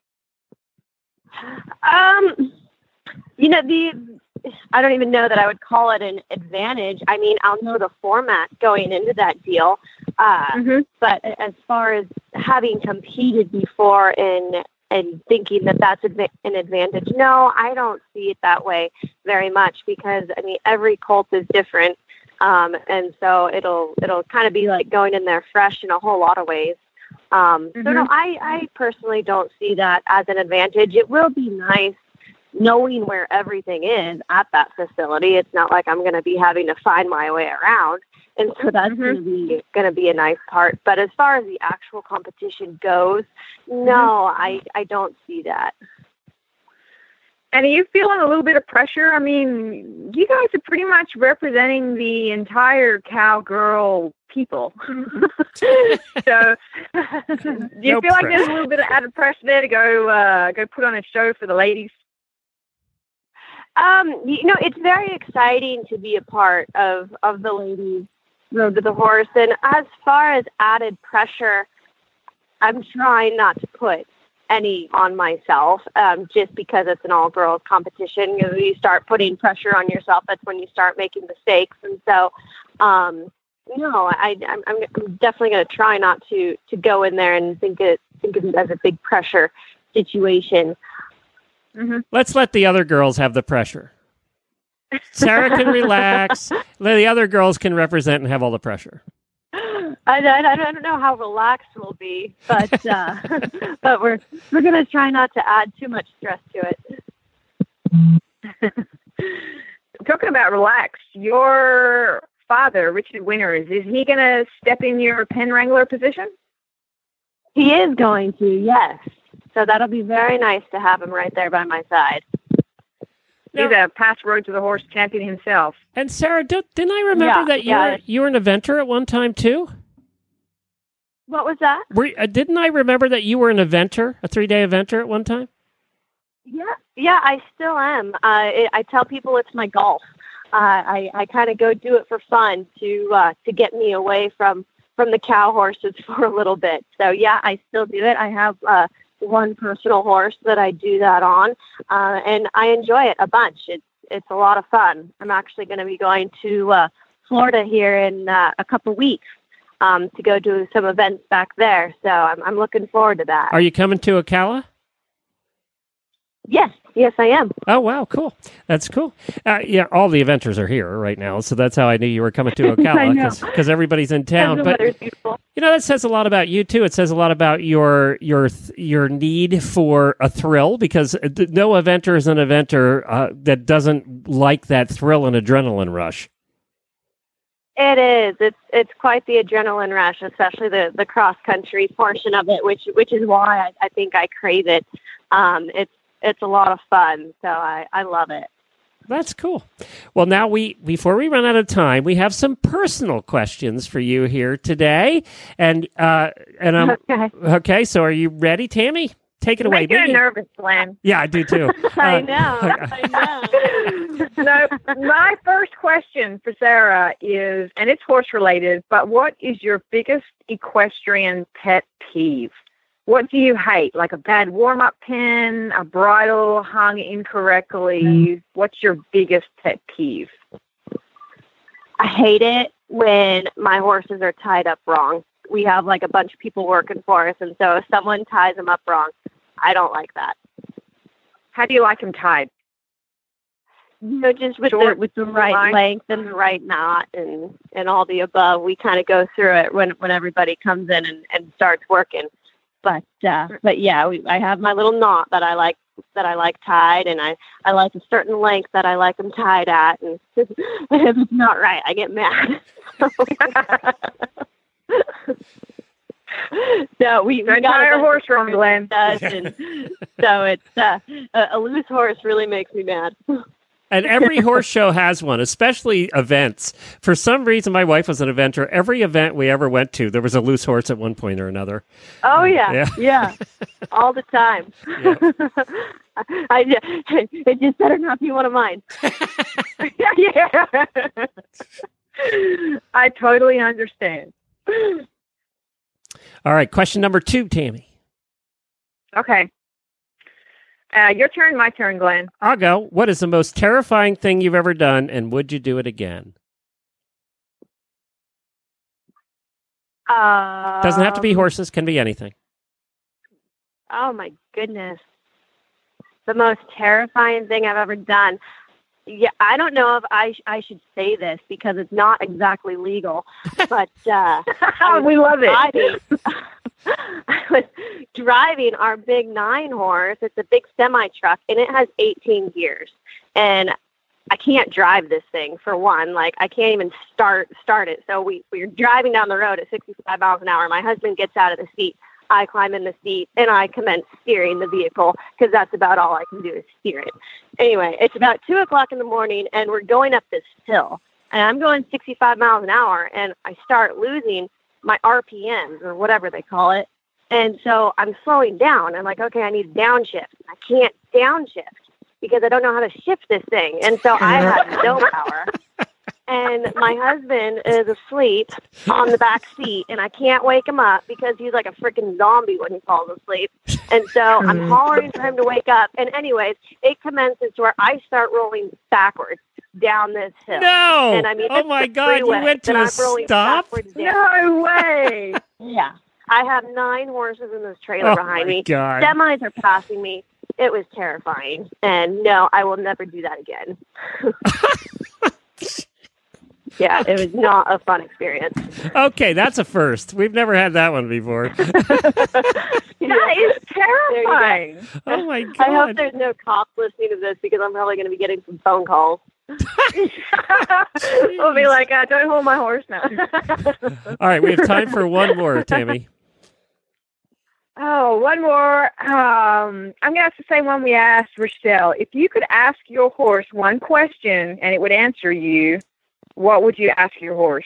You know, I don't even know that I would call it an advantage. I mean, I'll know the format going into that deal. But as far as having competed before and thinking that that's an advantage, no, I don't see it that way very much, because I mean, every colt is different. And so it'll kind of be like going in there fresh in a whole lot of ways. So no, I personally don't see that as an advantage. It will be nice knowing where everything is at that facility. It's not like I'm going to be having to find my way around. And so that's going to be a nice part. But as far as the actual competition goes, no, I don't see that. And are you feeling a little bit of pressure? I mean, you guys are pretty much representing the entire cowgirl people. So do you feel like there's a little bit of added pressure there to go put on a show for the ladies? You know, it's very exciting to be a part of the ladies' Road to the Horse. And as far as added pressure, I'm trying not to put any on myself, just because it's an all-girls competition. You know, you start putting pressure on yourself, that's when you start making mistakes. And so, no, I'm definitely going to try not to go in there and think of it as a big pressure situation. Let's let the other girls have the pressure. Sarah can relax. The other girls can represent and have all the pressure. I don't know how relaxed we'll be, but but we're going to try not to add too much stress to it. talking about relax, your father, Richard Winters, is he going to step in your pen wrangler position? He is going to, yes. So that'll be very nice to have him right there by my side. Now- He's a past Road to the Horse champion himself. And Sarah, didn't I remember that you were an eventer at one time too? What was that? Didn't I remember that you were an eventer, a 3-day eventer at one time? Yeah, I still am. I tell people it's my golf. I kind of go do it for fun to get me away from the cow horses for a little bit. So yeah, I still do it. I have one personal horse that I do that on, and I enjoy it a bunch. It's a lot of fun. I'm actually going to be going to Florida here in a couple weeks to go do some events back there. So I'm looking forward to that. Are you coming to Ocala? Yes, I am. Oh, wow, cool. That's cool. Yeah, all the eventers are here right now, so that's how I knew you were coming to Ocala, because everybody's in town. The But weather's beautiful. that says a lot about you too. It says a lot about your need for a thrill, because no eventer is an eventer that doesn't like that thrill and adrenaline rush. It is. It's quite the adrenaline rush, especially the cross country portion of it, which is why I think I crave it. It's a lot of fun, so I love it. That's cool. Well, now before we run out of time, we have some personal questions for you here today, and okay. So, are you ready, Tammy? Take it away. You're nervous, Glenn. Yeah, I do too. I know. So, my first question for Sarah is, and it's horse related, but what is your biggest equestrian pet peeve? What do you hate? Like a bad warm-up pin, a bridle hung incorrectly? What's your biggest pet peeve? I hate it when my horses are tied up wrong. We have like a bunch of people working for us, and so if someone ties them up wrong, I don't like that. How do you like them tied? Just with the right length and the right knot and all the above. We kind of go through it when everybody comes in and starts working. But yeah, I have my little knot that I like tied, and I like a certain length that I like them tied at, and if it's not right, I get mad. So we got entire horse wrong, Glenn. And so it's a loose horse really makes me mad. And every horse show has one, especially events. For some reason, my wife was an eventer. Every event we ever went to, there was a loose horse at one point or another. Oh, yeah. All the time. Yeah. It just better not be one of mine. Yeah. I totally understand. All right, question number 2, Tammy. Okay. Your turn, my turn, Glenn. I'll go. What is the most terrifying thing you've ever done, and would you do it again? Doesn't have to be horses, can be anything. Oh, my goodness. The most terrifying thing I've ever done. Yeah, I don't know if I should say this because it's not exactly legal, but we love it. I was driving our big 9 horse. It's a big semi truck, and it has 18 gears. And I can't drive this thing, for one. Like, I can't even start it. So we're driving down the road at 65 miles an hour. My husband gets out of the seat. I climb in the seat, and I commence steering the vehicle because that's about all I can do is steer it. Anyway, it's about 2 o'clock in the morning, and we're going up this hill. And I'm going 65 miles an hour, and I start losing my RPMs or whatever they call it. And so I'm slowing down. I'm like, okay, I need downshift. I can't downshift because I don't know how to shift this thing. And so I have no power. And my husband is asleep on the back seat, and I can't wake him up because he's like a freaking zombie when he falls asleep. And so I'm hollering for him to wake up. And anyways, it commences to where I start rolling backwards down this hill. No! And I mean, oh my God, you went to a stop? No way! Yeah. I have 9 horses in this trailer behind me. God. Semis are passing me. It was terrifying. And no, I will never do that again. Yeah, it was not a fun experience. Okay, that's a first. We've never had that one before. That is terrifying. Oh my God. I hope there's no cops listening to this because I'm probably going to be getting some phone calls. We'll be like, don't hold my horse now. All right, we have time for one more, Tammy. Oh, one more. I'm going to have to say one we asked Rochelle. If you could ask your horse one question and it would answer you, what would you ask your horse?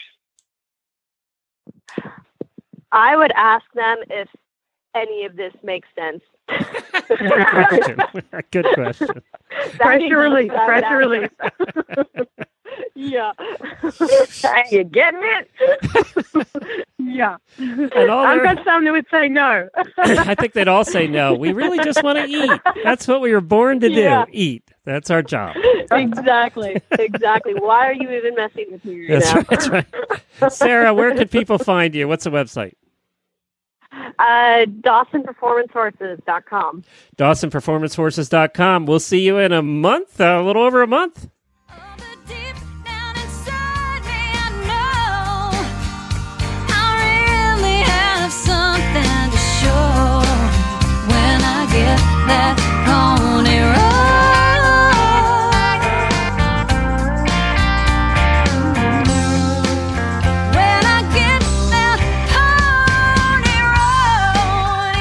I would ask them if any of this makes sense. Good question. Good question. Pressure release. Pressure release. Yeah. You getting it? Yeah. And all I've their- got some that would say no. I think they'd all say no. We really just want to eat. That's what we were born to Yeah. do. Eat. That's our job. Exactly. Why are you even messing with me right That's now? right. That's right. Sarah, where can people find you? What's the website? DawsonPerformanceHorses.com. DawsonPerformanceHorses.com. We'll see you in a month, a little over a month. Deep down inside me, I know I really have something to show when I get that pony road. When I get that pony road,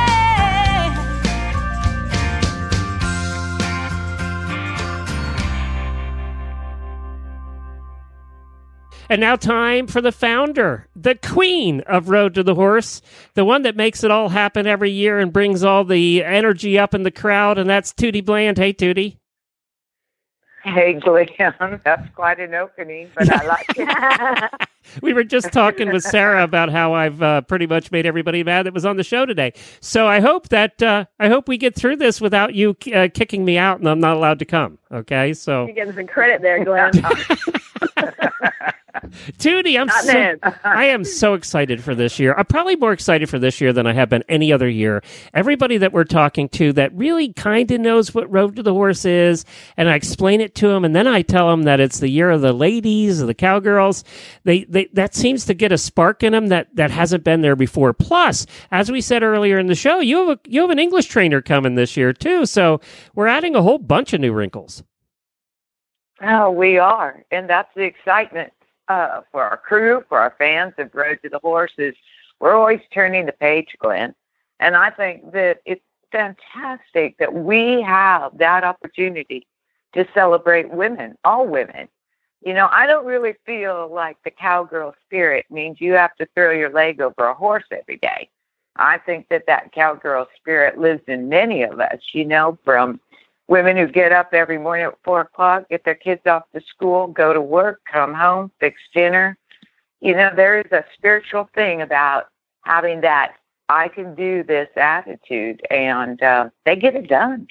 yeah. And now time for the founder, the queen of Road to the Horse, the one that makes it all happen every year and brings all the energy up in the crowd, and that's Tootie Bland. Hey, Tootie. Hey, Glenn, that's quite an opening, but I like it. We were just talking with Sarah about how I've pretty much made everybody mad that was on the show today. So I hope we get through this without you kicking me out and I'm not allowed to come. Okay, so You're getting some credit there, Glenn. Tootie, I am so excited for this year. I'm probably more excited for this year than I have been any other year. Everybody that we're talking to that really kind of knows what Road to the Horse is, and I explain it to them, and then I tell them that it's the year of the ladies, of the cowgirls. They that seems to get a spark in them that hasn't been there before. Plus, as we said earlier in the show, you have an English trainer coming this year too, so we're adding a whole bunch of new wrinkles. Oh, we are, and that's the excitement. For our crew, for our fans of Road to the Horses, we're always turning the page, Glenn. And I think that it's fantastic that we have that opportunity to celebrate women, all women. You know, I don't really feel like the cowgirl spirit means you have to throw your leg over a horse every day. I think that cowgirl spirit lives in many of us, you know, from women who get up every morning at 4 o'clock, get their kids off to school, go to work, come home, fix dinner. You know, there is a spiritual thing about having that I can do this attitude, and they get it done.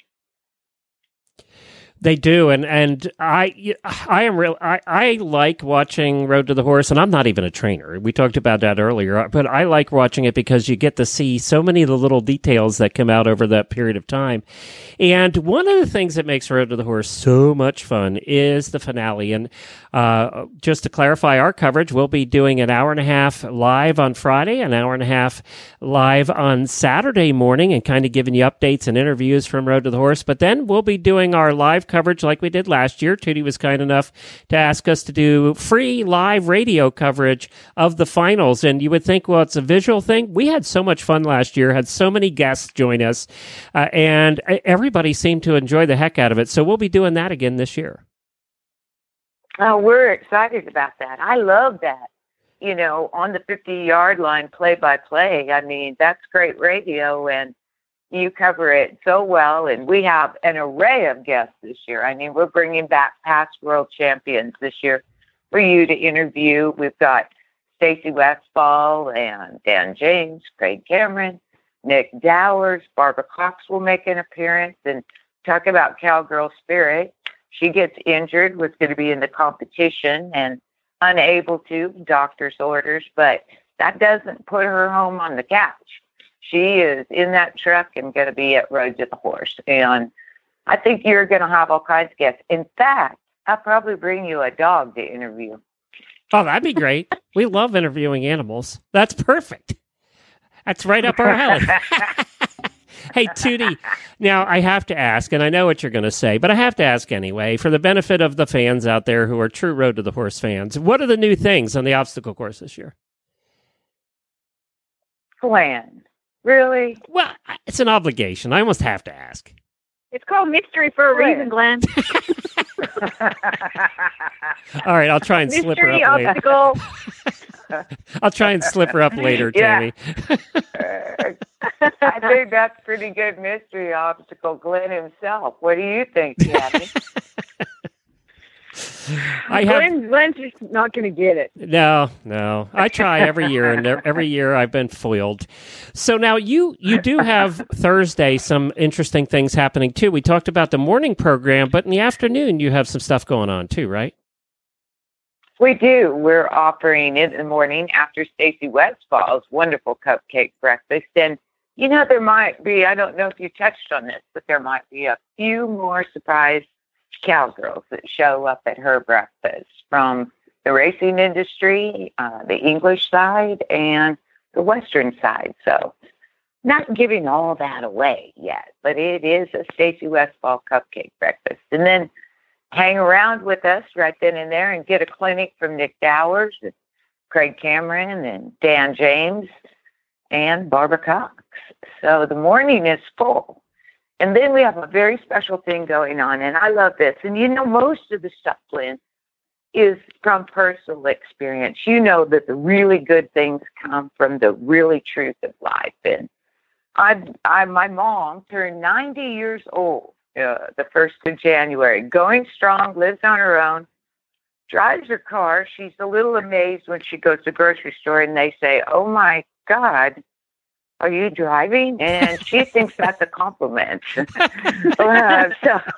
They do, and I like watching Road to the Horse, and I'm not even a trainer. We talked about that earlier, but I like watching it because you get to see so many of the little details that come out over that period of time. And one of the things that makes Road to the Horse so much fun is the finale. And just to clarify our coverage, we'll be doing an hour and a half live on Friday, an hour and a half live on Saturday morning, and kind of giving you updates and interviews from Road to the Horse. But then we'll be doing our live coverage like we did last year. Tootie was kind enough to ask us to do free live radio coverage of the finals. And you would think, well, it's a visual thing. We had so much fun last year, had so many guests join us, and everybody seemed to enjoy the heck out of it. So we'll be doing that again this year. Oh, we're excited about that. I love that. You know, on the 50-yard line, play-by-play. I mean, that's great radio, and you cover it so well, and we have an array of guests this year. I mean, we're bringing back past world champions this year for you to interview. We've got Stacey Westfall and Dan James, Craig Cameron, Nick Dowers, Barbara Cox will make an appearance and talk about cowgirl spirit. She gets injured, was going to be in the competition and unable to, doctor's orders, but that doesn't put her home on the couch. She is in that truck and going to be at Road to the Horse. And I think you're going to have all kinds of guests. In fact, I'll probably bring you a dog to interview. Oh, that'd be great. We love interviewing animals. That's perfect. That's right up our alley. Hey, Tootie, now I have to ask, and I know what you're going to say, but I have to ask anyway, for the benefit of the fans out there who are true Road to the Horse fans, what are the new things on the obstacle course this year? Glenn, really? Well, it's an obligation. I almost have to ask. It's called mystery for a reason, Glenn. All right, I'll try and slip her Mystery up later. obstacle. I'll try and slip her up later, Yeah. Tammy. I think that's pretty good mystery obstacle, Glenn himself. What do you think, Tammy? Glenn's just not going to get it. No. I try every year, and every year I've been foiled. So now you do have Thursday some interesting things happening too. We talked about the morning program, but in the afternoon you have some stuff going on too, right? We do. We're offering in the morning after Stacey Westfall's wonderful cupcake breakfast. And, there might be, I don't know if you touched on this, but there might be a few more surprise cowgirls that show up at her breakfast from the racing industry, the English side, and the Western side. So not giving all that away yet, but it is a Stacey Westfall cupcake breakfast. And then hang around with us right then and there and get a clinic from Nick Dowers, and Craig Cameron, and Dan James, and Barbara Cox. So the morning is full. And then we have a very special thing going on, and I love this. And most of the stuff, Glenn, is from personal experience. You know that the really good things come from the really truth of life. And my mom turned 90 years old the 1st of January, going strong, lives on her own, drives her car. She's a little amazed when she goes to the grocery store and they say, "Oh my God, are you driving?" And she thinks that's a compliment. But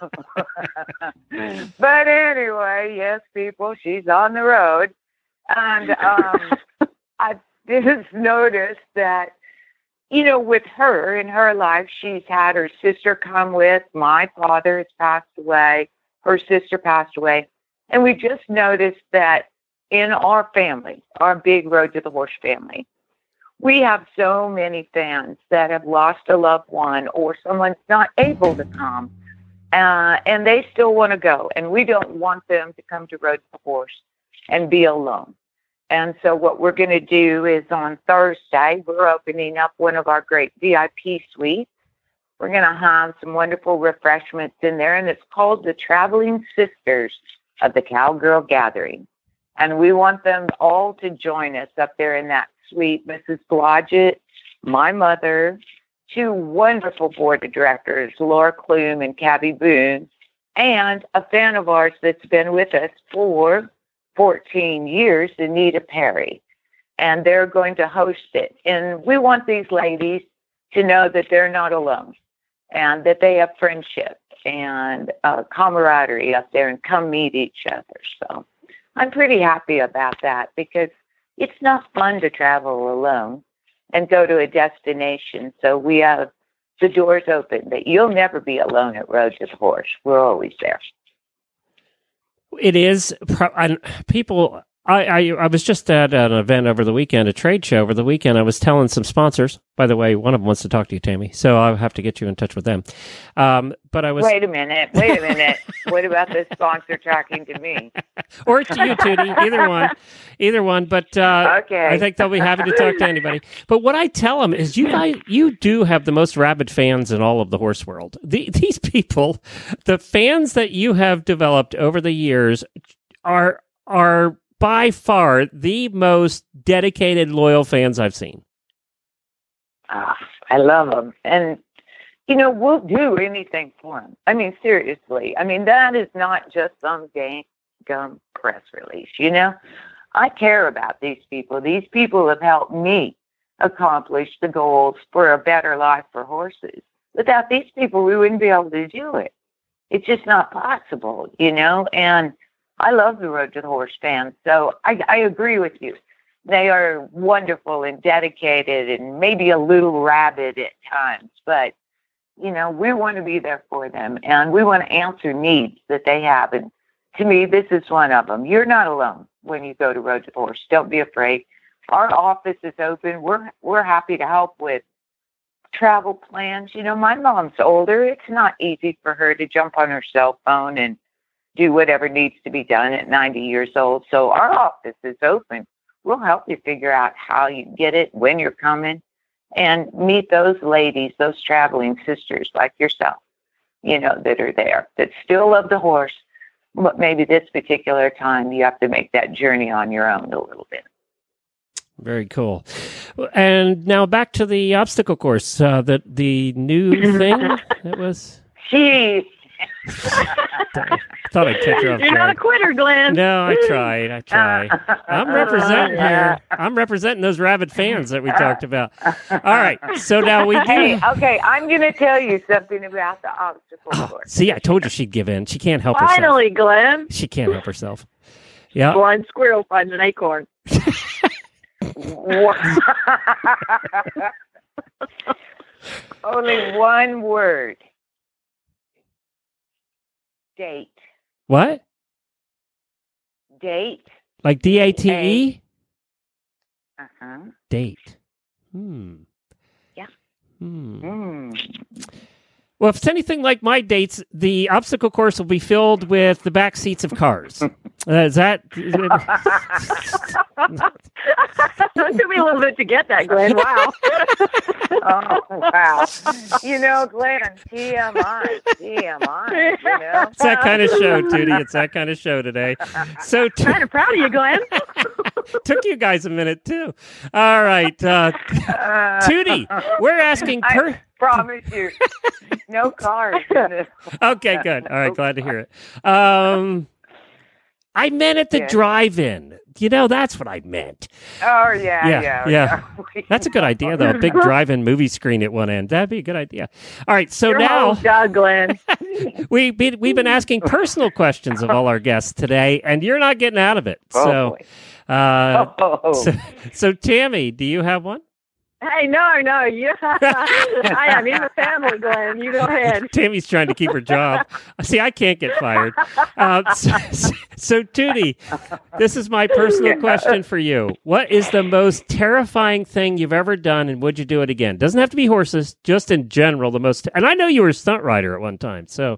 anyway, yes, people, she's on the road. And I just noticed that, with her in her life, she's had her sister come with. My father has passed away. Her sister passed away. And we just noticed that in our family, our big Road to the Horse family, we have so many fans that have lost a loved one or someone's not able to come, and they still want to go. And we don't want them to come to Road to the Horse and be alone. And so what we're going to do is on Thursday, we're opening up one of our great VIP suites. We're going to have some wonderful refreshments in there, and it's called the Traveling Sisters of the Cowgirl Gathering. And we want them all to join us up there in that suite. Mrs. Blodgett, my mother, two wonderful board of directors, Laura Klum and Cabby Boone, and a fan of ours that's been with us for 14 years, Anita Perry. And they're going to host it. And we want these ladies to know that they're not alone and that they have friendship and camaraderie up there and come meet each other. So I'm pretty happy about that because it's not fun to travel alone and go to a destination. So we have the doors open that you'll never be alone at Road to the Horse. We're always there. It is. People, I was just at an event over the weekend, a trade show over the weekend. I was telling some sponsors. By the way, one of them wants to talk to you, Tammy. So I'll have to get you in touch with them. But I was. Wait a minute. What about the sponsor talking to me? Or to you, Tootie. Either one. But okay. I think they'll be happy to talk to anybody. But what I tell them is, you do have the most rabid fans in all of the horse world. These people, the fans that you have developed over the years, are by far the most dedicated, loyal fans I've seen. I love them. And, we'll do anything for them. I mean, seriously. I mean, that is not just some gum press release, I care about these people. These people have helped me accomplish the goals for a better life for horses. Without these people, we wouldn't be able to do it. It's just not possible, and I love the Road to the Horse fans. So I agree with you. They are wonderful and dedicated and maybe a little rabid at times, but, we want to be there for them and we want to answer needs that they have. And to me, this is one of them. You're not alone when you go to Road to the Horse. Don't be afraid. Our office is open. We're happy to help with travel plans. You know, my mom's older. It's not easy for her to jump on her cell phone and do whatever needs to be done at 90 years old. So our office is open. We'll help you figure out how you get it, when you're coming, and meet those ladies, those traveling sisters like yourself, you know, that are there, that still love the horse, but maybe this particular time you have to make that journey on your own a little bit. Very cool. And now back to the obstacle course, the new thing that was... Jeez. Thought I'd catch her off You're not a guard. quitter, Glenn. No, I tried. I'm representing here. I'm representing those rabid fans that we talked about. All right, so now we do. Hey, okay, I'm going to tell you something about the obstacle course. See, I told you she'd give in. She can't help herself. Finally, Glenn. She can't help herself. Yeah. Blind squirrel finds an acorn. Only one word. Date. What? Date. Like DATE? Uh-huh. Date. Yeah. Well, if it's anything like my dates, the obstacle course will be filled with the back seats of cars. Is that... It took me a little bit to get that, Glenn. Wow. Oh, wow. You know, Glenn, TMI, you know? It's that kind of show, Tootie. It's that kind of show today. So, Kind of proud of you, Glenn. took you guys a minute, too. All right. Tootie, we're asking... I promise you, no cars. Okay, good. All right, glad to hear it. I meant at the drive-in. You know, that's what I meant. Oh, yeah. That's a good idea, though. A big drive-in movie screen at one end. That'd be a good idea. All right, so Your now home's done, Glenn. we've been asking personal questions of all our guests today, and you're not getting out of it. Oh, boy. So Tammy, do you have one? Hey, no. You, I am in the family, Glenn. You go ahead. Tammy's trying to keep her job. See, I can't get fired. So Tootie, this is my personal question for you. What is the most terrifying thing you've ever done, and would you do it again? Doesn't have to be horses, just in general. And I know you were a stunt rider at one time, so.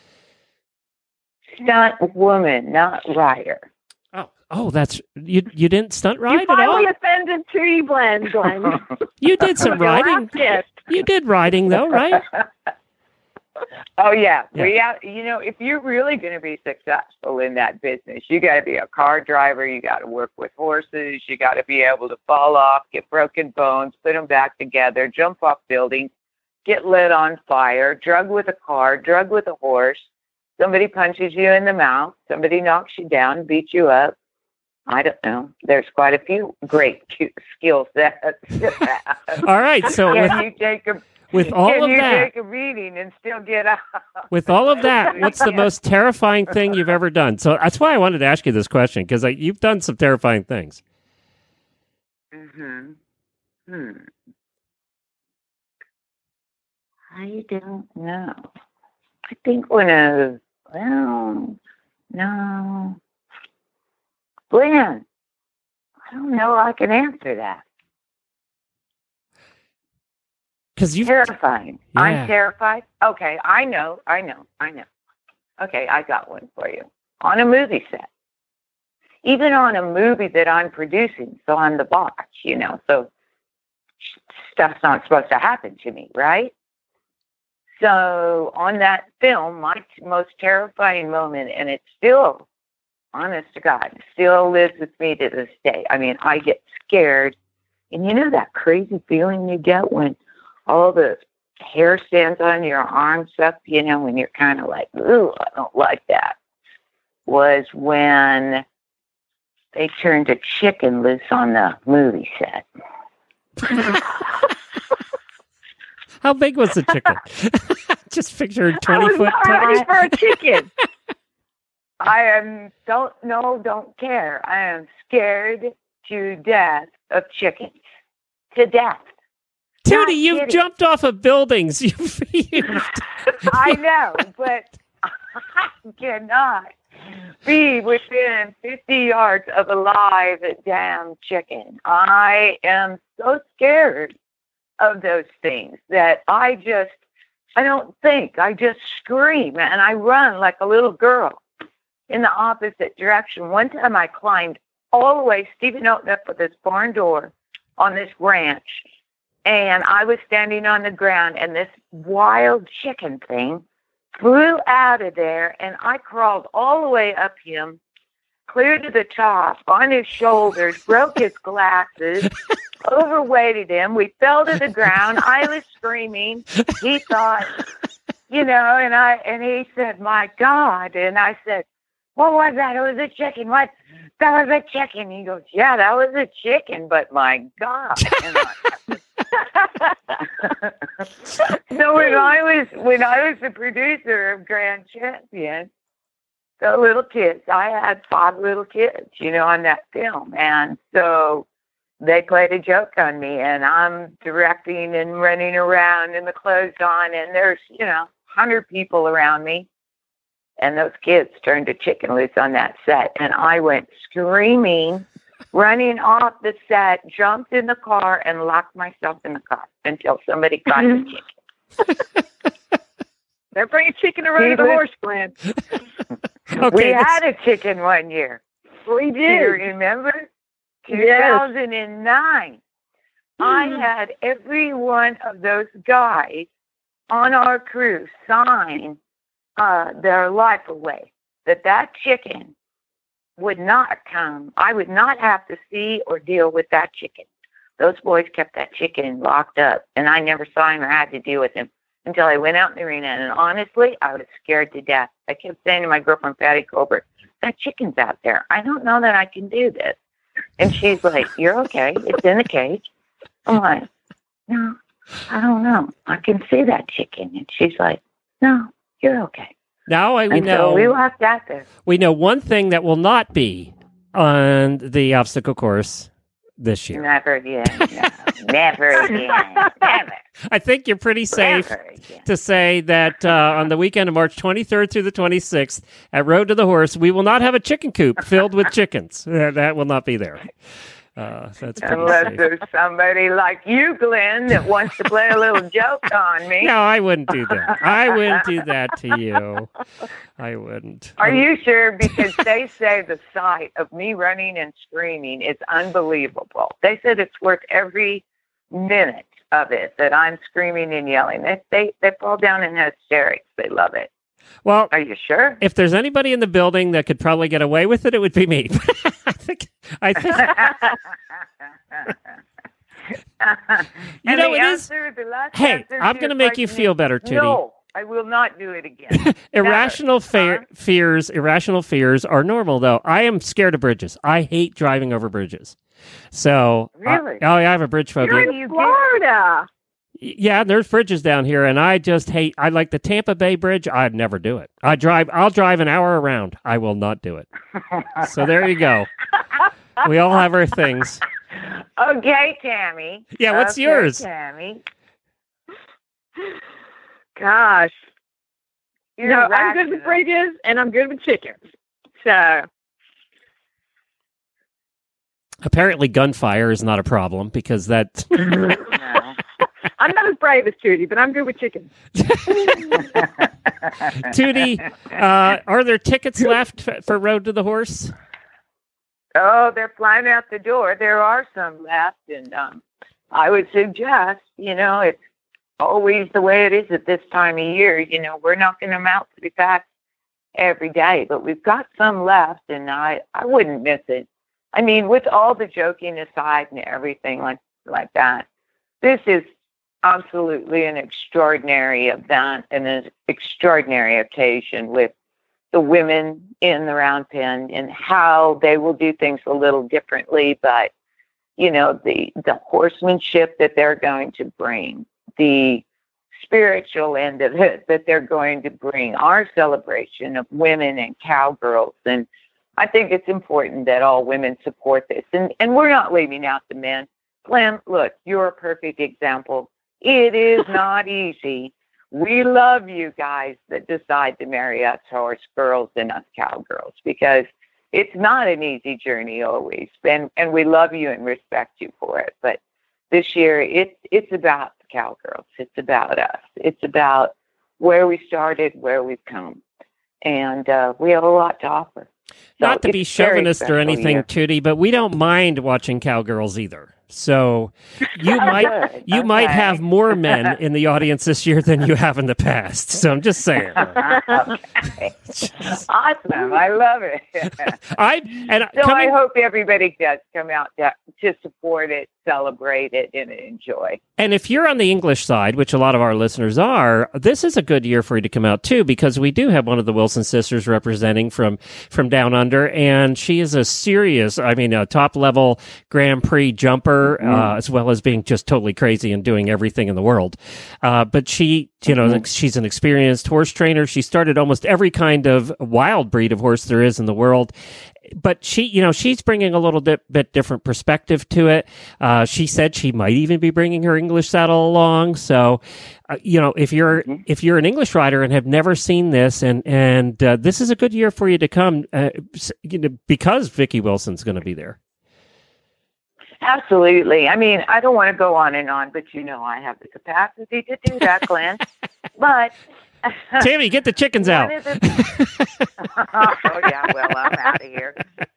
Stunt woman, not rider. Oh, that's you didn't stunt ride You at all? finally offended Tootie Glenn, Glenn. You did some riding. Yes. You did riding, though, right? Oh, yeah. You know, if you're really going to be successful in that business, you got to be a car driver. You got to work with horses. You got to be able to fall off, get broken bones, put them back together, jump off buildings, get lit on fire, drug with a car, drug with a horse. Somebody punches you in the mouth. Somebody knocks you down, beats you up. I don't know. There's quite a few great skill sets. All right. So with all of that, take a meeting and still get out? With all of that, what's the most terrifying thing you've ever done? So that's why I wanted to ask you this question, because you've done some terrifying things. I don't know. I think no. Glenn, I don't know I can answer that. Because you're terrifying. Yeah. I'm terrified. Okay, I know. Okay, I got one for you. On a movie set. Even on a movie that I'm producing, so I'm the boss, you know, so stuff's not supposed to happen to me, right? So on that film, my most terrifying moment, and it's still, honest to God, still lives with me to this day. I mean, I get scared. And you know that crazy feeling you get when all the hair stands on your arms up, you know, when you're kind of like, ooh, I don't like that, was when they turned a chicken loose on the movie set. How big was the chicken? Just picture 20-foot. I was not ready for a chicken. Don't care. I am scared to death of chickens. To death. Tootie, you've jumped off of buildings. I know, but I cannot be within 50 yards of a live damn chicken. I am so scared of those things that I don't think. I just scream and I run like a little girl in the opposite direction. One time I climbed all the way. Stephen opened up with this barn door on this ranch, and I was standing on the ground, and this wild chicken thing flew out of there, and I crawled all the way up him, clear to the top, on his shoulders, broke his glasses, overweighted him. We fell to the ground. I was screaming. He thought, and he said, "My God." And I said, "What was that?" "It was a chicken." "What?" "That was a chicken." He goes, "Yeah, that was a chicken, but my God." So when I was the producer of Grand Champion, the little kids, I had 5 little kids, on that film. And so they played a joke on me, and I'm directing and running around and the clothes on, and there's, 100 people around me. And those kids turned a chicken loose on that set. And I went screaming, running off the set, jumped in the car, and locked myself in the car until somebody caught the chicken. They're bringing chicken around the horse, Glenn. We had a chicken one year. We did. Do you remember? 2009. I had every one of those guys on our crew sign their life away, that chicken would not come. I would not have to see or deal with that chicken. Those boys kept that chicken locked up, and I never saw him or had to deal with him until I went out in the arena. And honestly, I was scared to death. I kept saying to my girlfriend, Patty Colbert, "That chicken's out there. I don't know that I can do this." And she's like, "You're okay. It's in the cage." I'm like, "No, I don't know. I can see that chicken." And she's like, "No, you're okay." Now we know. So we walked out there. We know one thing that will not be on the obstacle course this year. Never again. No, never again. Never. I think you're pretty safe to say that on the weekend of March 23rd through the 26th at Road to the Horse, we will not have a chicken coop filled with chickens. That will not be there. That's pretty Unless safe. there's somebody like you, Glenn, that wants to play a little joke on me. No, I wouldn't do that. I wouldn't do that to you. I wouldn't. Are you sure? Because they say the sight of me running and screaming is unbelievable. They said it's worth every minute of it that I'm screaming and yelling. They fall down in hysterics. They love it. Well, are you sure? If there's anybody in the building that could probably get away with it, it would be me. I think. It is. Hey, I'm going to make you feel better, Tootie. No, I will not do it again. Irrational fears are normal, though. I am scared of bridges. I hate driving over bridges. So, really? I have a bridge phobia. You're in Florida. Yeah, there's bridges down here, and I just hate. I like the Tampa Bay Bridge. I'd never do it. I'll drive an hour around. I will not do it. So there you go. We all have our things. Okay, Tammy. Yeah, what's yours? Tammy. Gosh. You're I'm good with bridges, and I'm good with chickens. So. Apparently, gunfire is not a problem because that. No. I'm not as brave as Tootie, but I'm good with chickens. Tootie, are there tickets left for Road to the Horse? Oh, they're flying out the door. There are some left, and I would suggest, it's always the way it is at this time of year. We're knocking them out pretty fast every day, but we've got some left, and I wouldn't miss it. I mean, with all the joking aside and everything like that, this is absolutely an extraordinary event and an extraordinary occasion with the women in the round pen and how they will do things a little differently. But, the horsemanship that they're going to bring, the spiritual end of it that they're going to bring, our celebration of women and cowgirls. And I think it's important that all women support this. And we're not leaving out the men. Glenn, look, you're a perfect example. It is not easy we love you guys that decide to marry us horse girls and us cowgirls, because it's not an easy journey always. And we love you and respect you for it. But this year, it's about the cowgirls. It's about us. It's about where we started, where we've come. And we have a lot to offer. So not to be chauvinist or anything, Tootie, but we don't mind watching cowgirls either. So you might have more men in the audience this year than you have in the past. So I'm just saying. Okay. Awesome. I love it. I hope everybody does come out to support it, celebrate it, and enjoy. And if you're on the English side, which a lot of our listeners are, this is a good year for you to come out too, because we do have one of the Wilson sisters representing from Down Under, and she is a top-level Grand Prix jumper, as well as being just totally crazy and doing everything in the world. But she, she's an experienced horse trainer. She started almost every kind of wild breed of horse there is in the world. But she's bringing a little bit different perspective to it. She said she might even be bringing her English saddle along. So, if you're an English rider and have never seen this, and this is a good year for you to come, because Vicki Wilson's going to be there. Absolutely. I mean, I don't want to go on and on, but I have the capacity to do that, Glenn. But Tammy, get the chickens out. Oh, yeah, well, I'm out of here.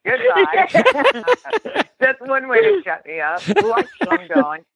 Goodbye. That's one way to shut me up. Watch I'm going.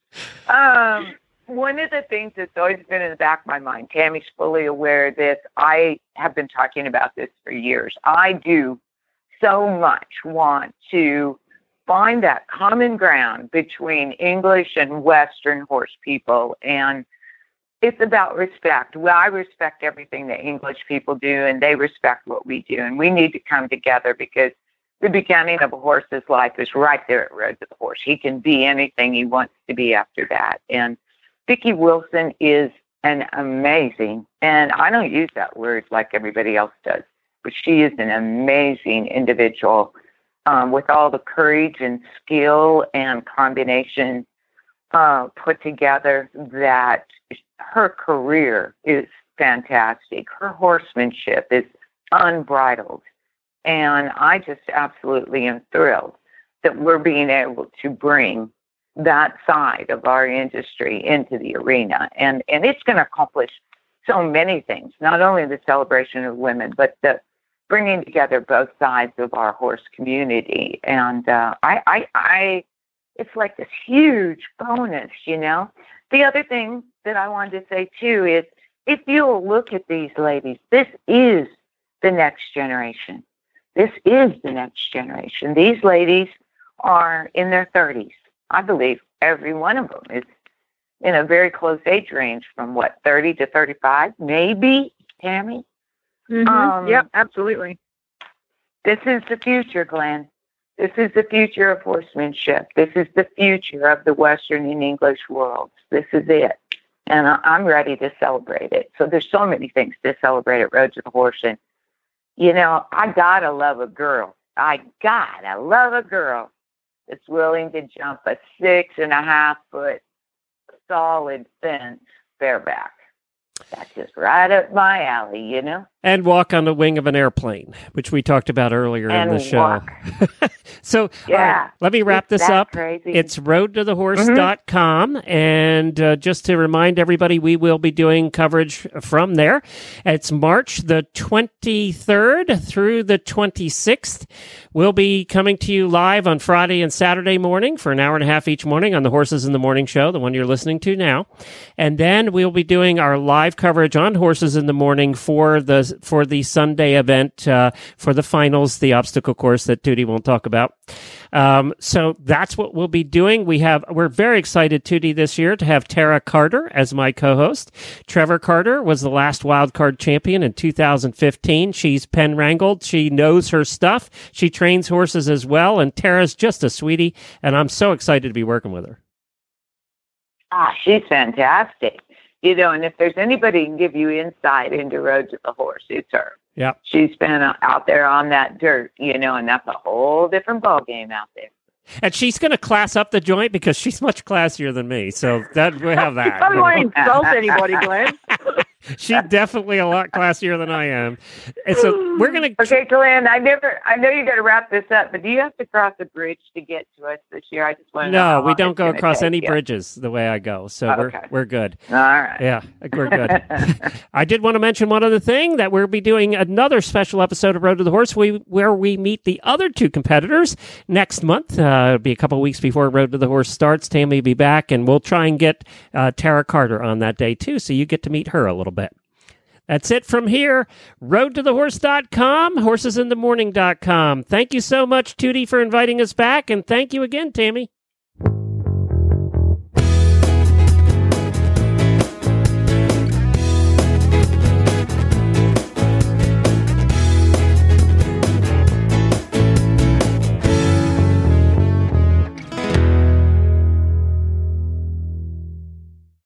One of the things that's always been in the back of my mind, Tammy's fully aware of this. I have been talking about this for years. I do so much want to find that common ground between English and Western horse people, and it's about respect. Well, I respect everything that English people do, and they respect what we do, and we need to come together, because the beginning of a horse's life is right there at Road to the Horse. He can be anything he wants to be after that, and Vicki Wilson is an amazing, and I don't use that word like everybody else does, but she is an amazing individual, with all the courage and skill and combination put together, that her career is fantastic. Her horsemanship is unbridled. And I just absolutely am thrilled that we're being able to bring that side of our industry into the arena. And it's going to accomplish so many things, not only the celebration of women, but the bringing together both sides of our horse community. And it's like this huge bonus, The other thing that I wanted to say, too, is if you'll look at these ladies, this is the next generation. This is the next generation. These ladies are in their 30s. I believe every one of them is in a very close age range from, 30 to 35, maybe, Tammy? Yep, absolutely. This is the future, Glenn. This is the future of horsemanship. This is the future of the Western and English worlds. This is it. And I'm ready to celebrate it. So there's so many things to celebrate at Road to the Horse. And, I gotta love a girl. I gotta love a girl that's willing to jump a 6.5-foot solid fence bareback. That's just right up my alley, And walk on the wing of an airplane, which we talked about earlier in the show. So let me wrap this up. Crazy? It's roadtothehorse.com. And just to remind everybody, we will be doing coverage from there. It's March the 23rd through the 26th. We'll be coming to you live on Friday and Saturday morning for an hour and a half each morning on the Horses in the Morning show, the one you're listening to now. And then we'll be doing our live coverage on Horses in the Morning for the Sunday event, for the finals, the obstacle course that Tootie won't talk about. So that's what we'll be doing. We're very excited, Tootie, this year to have Tara Carter as my co-host. Trevor Carter was the last wild card champion in 2015. She's pen wrangled. She knows her stuff. She trains horses as well. And Tara's just a sweetie. And I'm so excited to be working with her. She's fantastic. And if there's anybody who can give you insight into Road to the Horse, it's her. Yeah. She's been out there on that dirt, and that's a whole different ballgame out there. And she's going to class up the joint because she's much classier than me. So that we have that. I don't want to insult anybody, Glenn. She's definitely a lot classier than I am. And so we're going to... Okay, Glenn, I know you got to wrap this up, but do you have to cross a bridge to get to us this year? I just want to know. No, we don't go across any bridges the way I go, so we're good. All right. Yeah, we're good. I did want to mention one other thing, that we'll be doing another special episode of Road to the Horse where we meet the other two competitors next month. It'll be a couple of weeks before Road to the Horse starts. Tammy will be back, and we'll try and get Tara Carter on that day, too, so you get to meet her a little bit. That's it from here. RoadToTheHorse.com, HorsesInTheMorning.com. Thank you so much, Tootie, for inviting us back, and thank you again, Tammy.